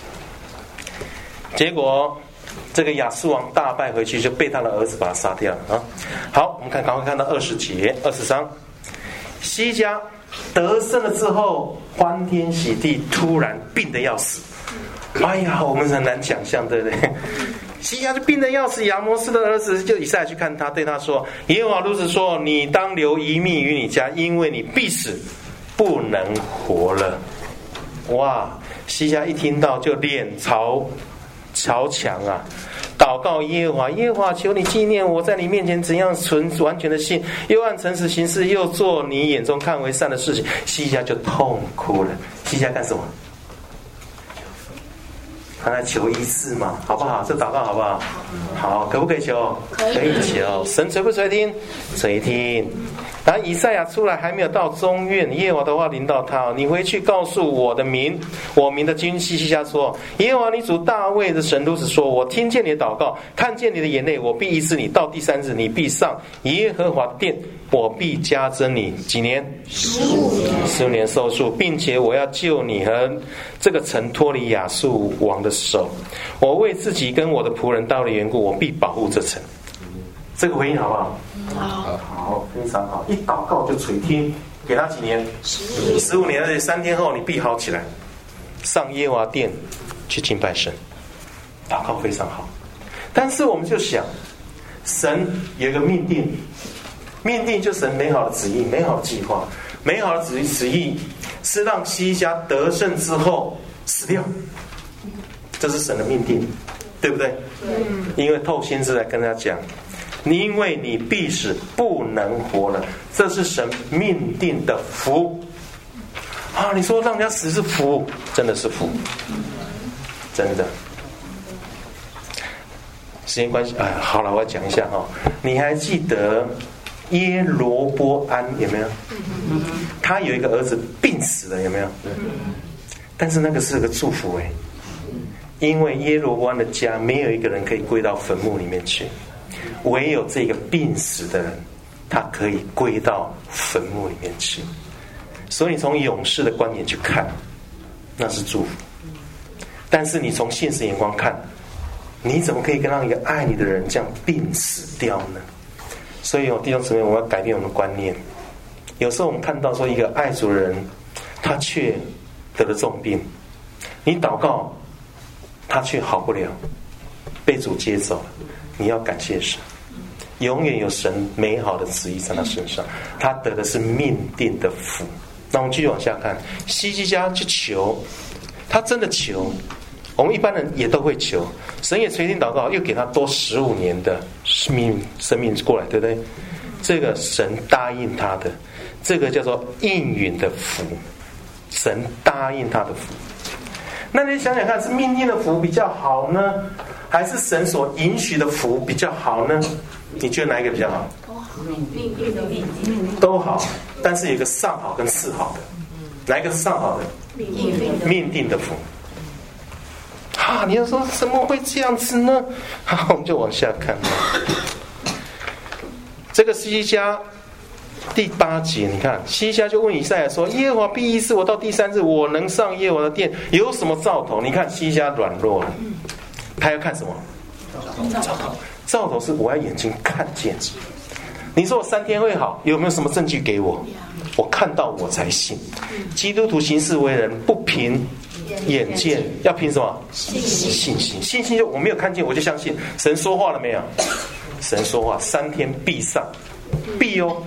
结果这个亚述王大败回去，就被他的儿子把他杀掉了啊。好，我们看，赶快看到二十节、二十章，西家得胜了之后，欢天喜地，突然病得要死。哎呀，我们很难想象，对不对？西家就病得要死，亚摩斯的儿子就以赛亚去看他，对他说：“耶和华如此说，你当留一命于你家，因为你必死，不能活了。”哇！西家一听到就脸朝朝墙啊，祷告耶和华，耶和华，求你纪念我在你面前怎样存完全的信，又按诚实行事，又做你眼中看为善的事情。西家就痛哭了。西家干什么？他在求医治嘛，好不好？这祷告好不好？好，可不可以求？可以求。神垂不垂听？垂听。然后以赛亚出来还没有到中院，耶和华的话临到他：你回去告诉我的民，我民的君西西家说：耶和华你主大卫的神如此说，我听见你的祷告，看见你的眼泪，我必医治你。到第三日，你必上耶和华的殿，我必加增你几年？十五年。十五年寿数，并且我要救你和这个城脱离亚述王的手。我为自己跟我的仆人到的缘故，我必保护这城。这个回应好不好？好，好，非常好。一祷告就垂听，给他几年？十五年，而且三天后你必好起来，上耶和华殿去敬拜神。祷告非常好，但是我们就想，神有一个命定，命定就是神美好的旨意、美好的计划、美好的旨意，旨意是让西家得胜之后死掉，这是神的命定，对不对？嗯。因为透先知来跟他讲。因为你必死，不能活了，这是神命定的福啊！你说让人家死是福，真的是福，真的。时间关系，哎，好了，我要讲一下哈。你还记得耶罗波安有没有？他有一个儿子病死了，有没有？但是那个是个祝福哎，因为耶罗波安的家没有一个人可以归到坟墓里面去。唯有这个病死的人，他可以归到坟墓里面去。所以你从勇士的观点去看，那是祝福。但是你从现实眼光看，你怎么可以跟让一个爱你的人这样病死掉呢？所以，我弟兄姊妹，我要改变我们的观念。有时候我们看到说一个爱主的人，他却得了重病，你祷告，他却好不了，被主接走了。你要感谢神，永远有神美好的旨意在他身上，他得的是命定的福。那我们继续往下看，希西家去求，他真的求，我们一般人也都会求，神也垂听祷告，又给他多十五年的生命生命过来，对不对？这个神答应他的，这个叫做应允的福，神答应他的福。那你想想看，是命定的福比较好呢，还是神所允许的福比较好呢？你觉得哪一个比较好？ 命定的命定都好，但是有一个上好跟次好的，哪一个是上好的？命定的福。啊，你要说怎么会这样子呢？好，我们就往下看。这个希西家第八节，你看希西家就问以赛亚说：耶和华必医治我，到第三日我能上耶和华的殿，有什么兆头？你看希西家软弱了，他要看什么？兆头。兆头是我要眼睛看见。你说我三天会好，有没有什么证据给我？我看到我才信。基督徒行事为人不凭眼见，要凭什么？信心。信心就我没有看见，我就相信。神说话了没有？神说话，三天必上，必哦。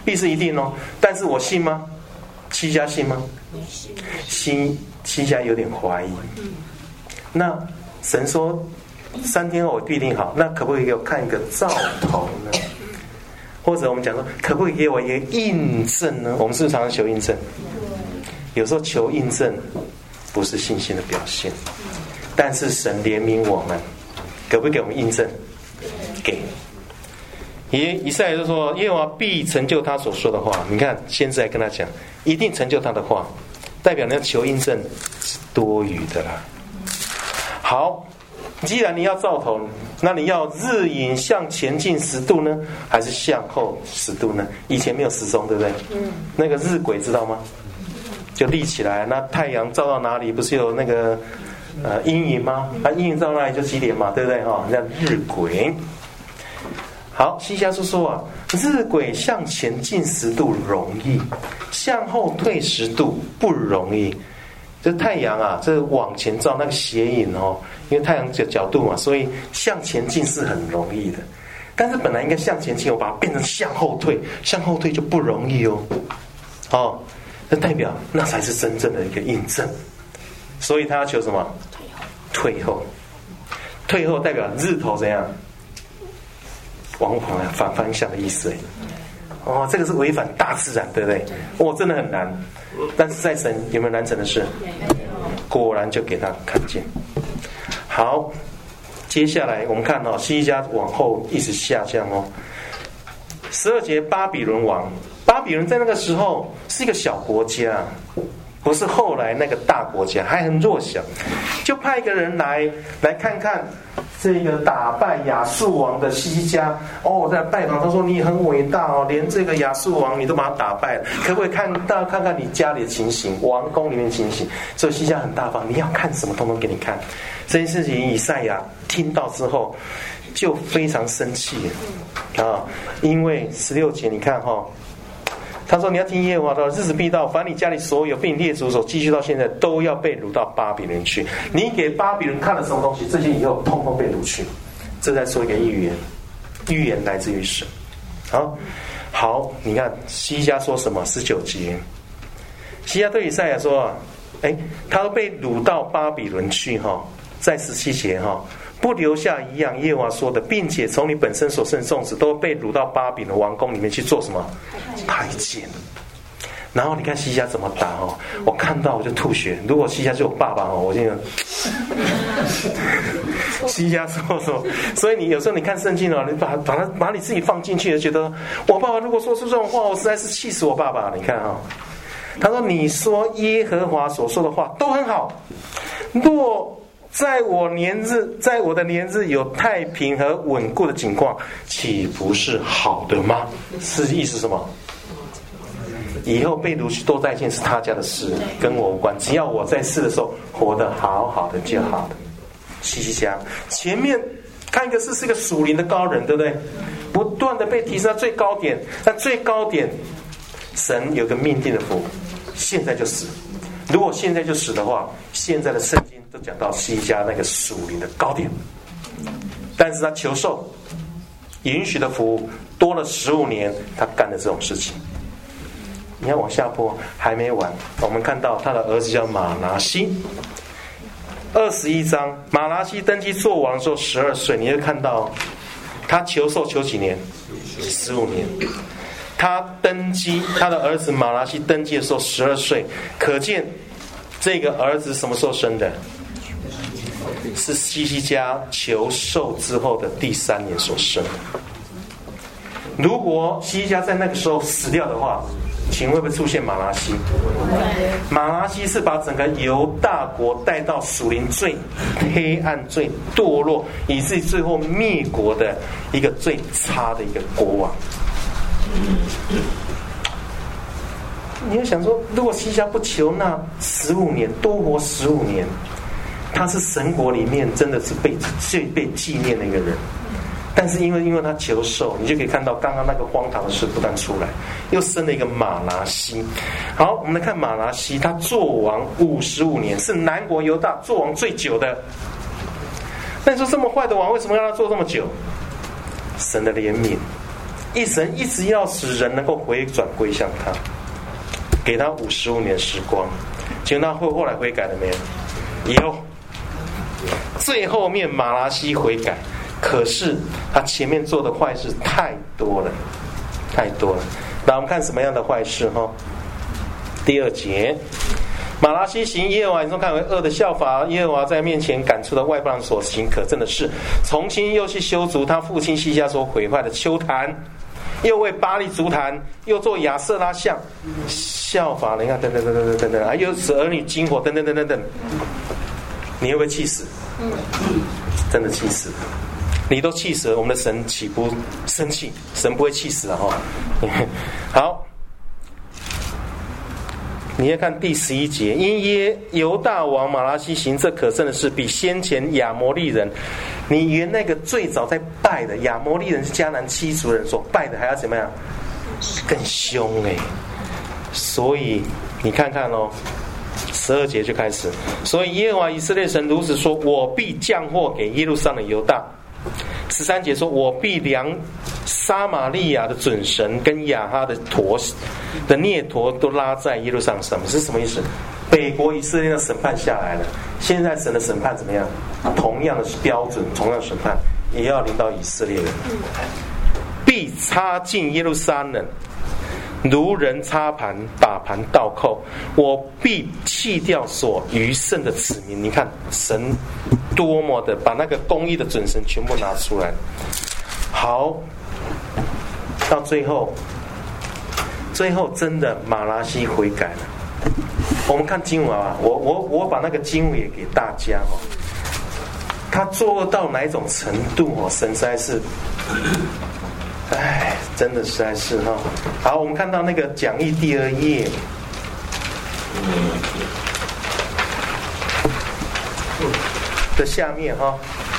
必是一定哦。但是我信吗？西家信吗？西西家有点怀疑。那神说三天后我必定好，那可不可以给我看一个兆头呢？或者我们讲说，可不可以给我一个印证呢？我们是不是常常求印证？有时候求印证不是信心的表现，但是神怜悯我们，可不可以给我们印证？给。以以赛亚就说，耶和华必成就他所说的话。你看，先知还跟他讲，一定成就他的话，代表你要求印证是多余的啦。好，既然你要兆头，那你要日影向前进十度呢，还是向后十度呢？以前没有时钟，对不对？嗯。那个日晷知道吗？就立起来，那太阳照到哪里，不是有那个呃阴影吗？那阴影照到哪里就几点嘛，对不对？哈，叫日晷。好，西家说说啊，日晷向前进十度容易，向后退十度不容易。这太阳啊，这往前照那个斜影哦，因为太阳的角度嘛，所以向前进是很容易的。但是本来应该向前进，我把它变成向后退，向后退就不容易哦。哦，那代表那才是真正的一个印证。所以他要求什么？退后，退后代表日头怎样？往反反方向的意思。哦，这个是违反大自然，对不对？哦，真的很难。但是在神有没有难成的事？果然就给他看见。好，接下来我们看哦，西家往后一直下降哦。十二节，巴比伦王，巴比伦在那个时候是一个小国家，不是后来那个大国家，还很弱小，就派一个人来来看看这个打败亚述王的西家。哦，在拜访他说你很伟大哦，连这个亚述王你都把他打败了，可不可以看大看看你家里的情形，王宫里面的情形？所以西家很大方，你要看什么通通给你看。这件事情以赛亚听到之后就非常生气啊，因为十六节你看哈、哦。他说：“你要听耶和华的，日子必到，凡你家里所有，并列祖所继续到现在，都要被掳到巴比伦去。你给巴比伦看了什么东西，这些以后通通被掳去。”这在说一个预言，预言来自于神。好，好，你看西家说什么？十九节，西家对以赛亚说啊，哎，他都被掳到巴比伦去哈，在十七节哈。不留下一样，耶和华说的，并且从你本身所生的众子都被掳到巴比伦王宫里面去做什么？太监。然后你看西家怎么打哦，我看到我就吐血。如果西家是我爸爸哦，我现在西家说说，所以你有时候你看圣经哦，你把把它把你自己放进去，觉得我爸爸如果说出这种话，我实在是气死我爸爸。你看啊、哦，他说你说耶和华所说的话都很好，若在我年日，在我的年日有太平和稳固的景况，岂不是好的吗？是意思什么？以后被掳去多带见是他家的事，跟我无关。只要我在世的时候活得好好的就好了。西家前面看一个是是一个属灵的高人，对不对？不断的被提升到最高点，那最高点，神有个命定的福，现在就死。如果现在就死的话，现在的圣经都讲到西家那个属灵的高点，但是他求寿，允许的福多了十五年，他干了这种事情。你要往下播，还没完。我们看到他的儿子叫马拿西，二十一章，马拿西登基做王的时候十二岁，你会看到他求寿求几年？十五年。他登基，他的儿子马拿西登基的时候十二岁，可见这个儿子什么时候生的？是西西家求寿之后的第三年所生的。如果西西家在那个时候死掉的话，请会不会出现马拿西？马拿西是把整个犹大国带到属灵最黑暗、最堕落，以至于最后灭国的一个最差的一个国王。你要想说，如果西家不求那十五年，多活十五年，他是神国里面真的是被最被纪念的一个人。但是因为因为他求寿，你就可以看到刚刚那个荒唐的事不但出来，又生了一个马拿西。好，我们来看马拿西，他做王五十五年，是南国犹大做王最久的。那你说这么坏的王，为什么让他做这么久？神的怜悯， 一神一直要使人能够回转归向他，给他五十五年时光。请问他后后来悔改了没有？有。最后面马拉西悔改，可是他前面做的坏事太多了，太多了。那我们看什么样的坏事哈？第二节，马拉西行耶和华眼中看为恶的效法，耶和华在面前赶出的外邦人所行可憎的事，重新又去修筑他父亲西夏所毁坏的丘坛，又为巴力筑坛，又做亚瑟拉像，效法你看等等等等等等，还又使儿女经火等等等等等。你会不会气死？嗯，真的气死了。你都气死了，我们的神岂不生气？神不会气死了哈。好，你要看第十一节，因耶犹大王马拉西行这可憎的事，比先前亚摩利人，你原那个最早在拜的亚摩利人是迦南七族人所拜的还要怎么样？更凶哎、欸。所以你看看哦。十二节就开始，所以耶和华以色列神如此说：我必降祸给耶路撒冷犹大。十三节说：我必量撒玛利亚的准神跟亚哈的陀的孽陀都拉在耶路撒冷上面。是什么意思？北国以色列的审判下来了，现在神的审判怎么样？同样的标准，同样的审判也要临到以色列人。必插进耶路撒冷，如人插盘，把盘倒扣，我必弃掉所余剩的子民。你看神多么的把那个公义的准神全部拿出来。好，到最后最后真的马拉西悔改了。我们看经文啊，我我我把那个经文也给大家哦。他做到哪一种程度哦？神实在是哎，真的实在是哈。好，我们看到那个讲义第二页，的下面哈，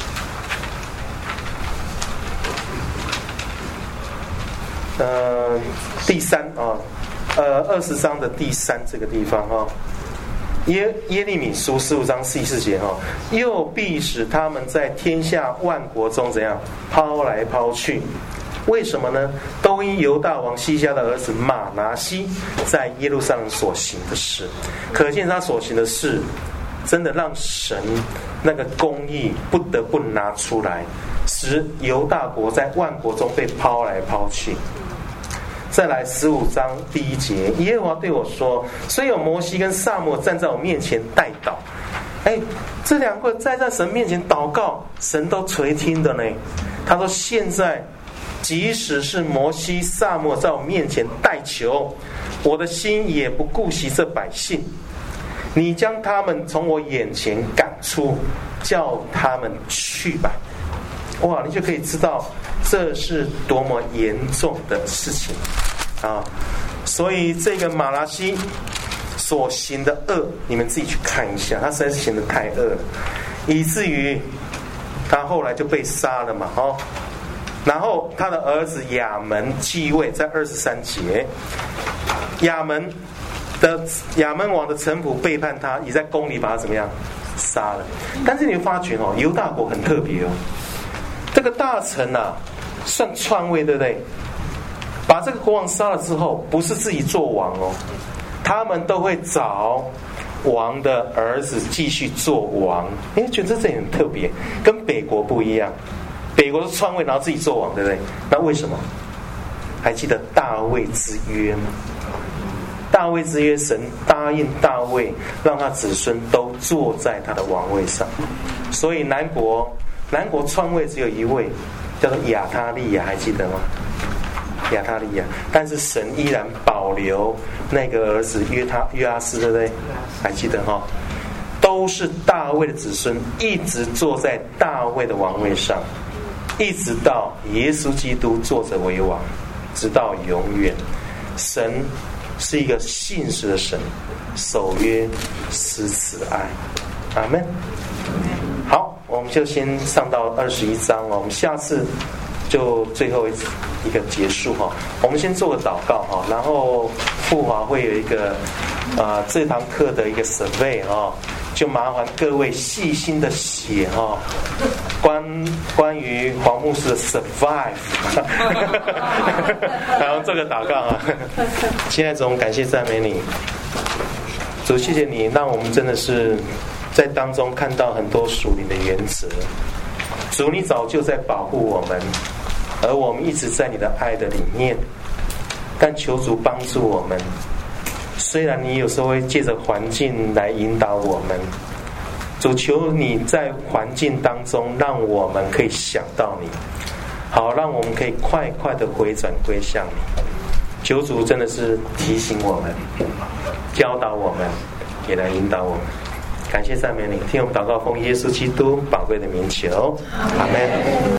呃，第三啊，呃，二十章的第三这个地方哈。耶耶利米书十五章四十四节哈，又必使他们在天下万国中怎样抛来抛去。为什么呢？都因犹大王西夏的儿子马拿西在耶路撒冷所行的事，可见他所行的事真的让神那个公义不得不拿出来，使犹大国在万国中被抛来抛去。再来十五章第一节，耶和华对我说：虽有摩西跟撒母耳站在我面前代祷，哎，这两个站在神面前祷告，神都垂听的呢。他说现在即使是摩西撒母耳在我面前代求，我的心也不顾惜这百姓，你将他们从我眼前赶出，叫他们去吧。哇，你就可以知道这是多么严重的事情啊！所以这个马拉西所行的恶，你们自己去看一下，他实在是行得太恶了，以至于他后来就被杀了嘛，哦。然后他的儿子亚门继位，在二十三节，亚门的亚门王的臣仆背叛他，也在宫里把他怎么样杀了。但是你会发觉哦，犹大国很特别哦，这个大臣啊算篡位，对不对？把这个国王杀了之后，不是自己做王哦，他们都会找王的儿子继续做王。你觉得这很特别，跟北国不一样。北国是篡位，然后自己做王，对不对？那为什么？还记得大卫之约吗？大卫之约，神答应大卫，让他子孙都坐在他的王位上。所以南国南国篡位只有一位，叫做亚他利亚，还记得吗？亚他利亚，但是神依然保留那个儿子约他约阿斯，对不对？还记得哈？都是大卫的子孙，一直坐在大卫的王位上。一直到耶稣基督坐着为王，直到永远。神是一个信实的神，守约施慈爱。阿们。好，我们就先上到二十一章哦，我们下次就最后一个结束哈。我们先做个祷告哈，然后富华会有一个啊、呃、这堂课的一个 survey 哈，就麻烦各位细心的写哈。 关关于黄牧师的 survive， 然后这个祷告啊，亲爱的主，感谢赞美你，主谢谢你，让我们真的是在当中看到很多属灵的原则。主，你早就在保护我们，而我们一直在你的爱的里面，但求主帮助我们。虽然你有时候会借着环境来引导我们，主求你在环境当中让我们可以想到你，好让我们可以快快的回转归向你。求主真的是提醒我们，教导我们，也来引导我们。感谢赞美你，听我们祷告，奉耶稣基督宝贵的名求，阿们。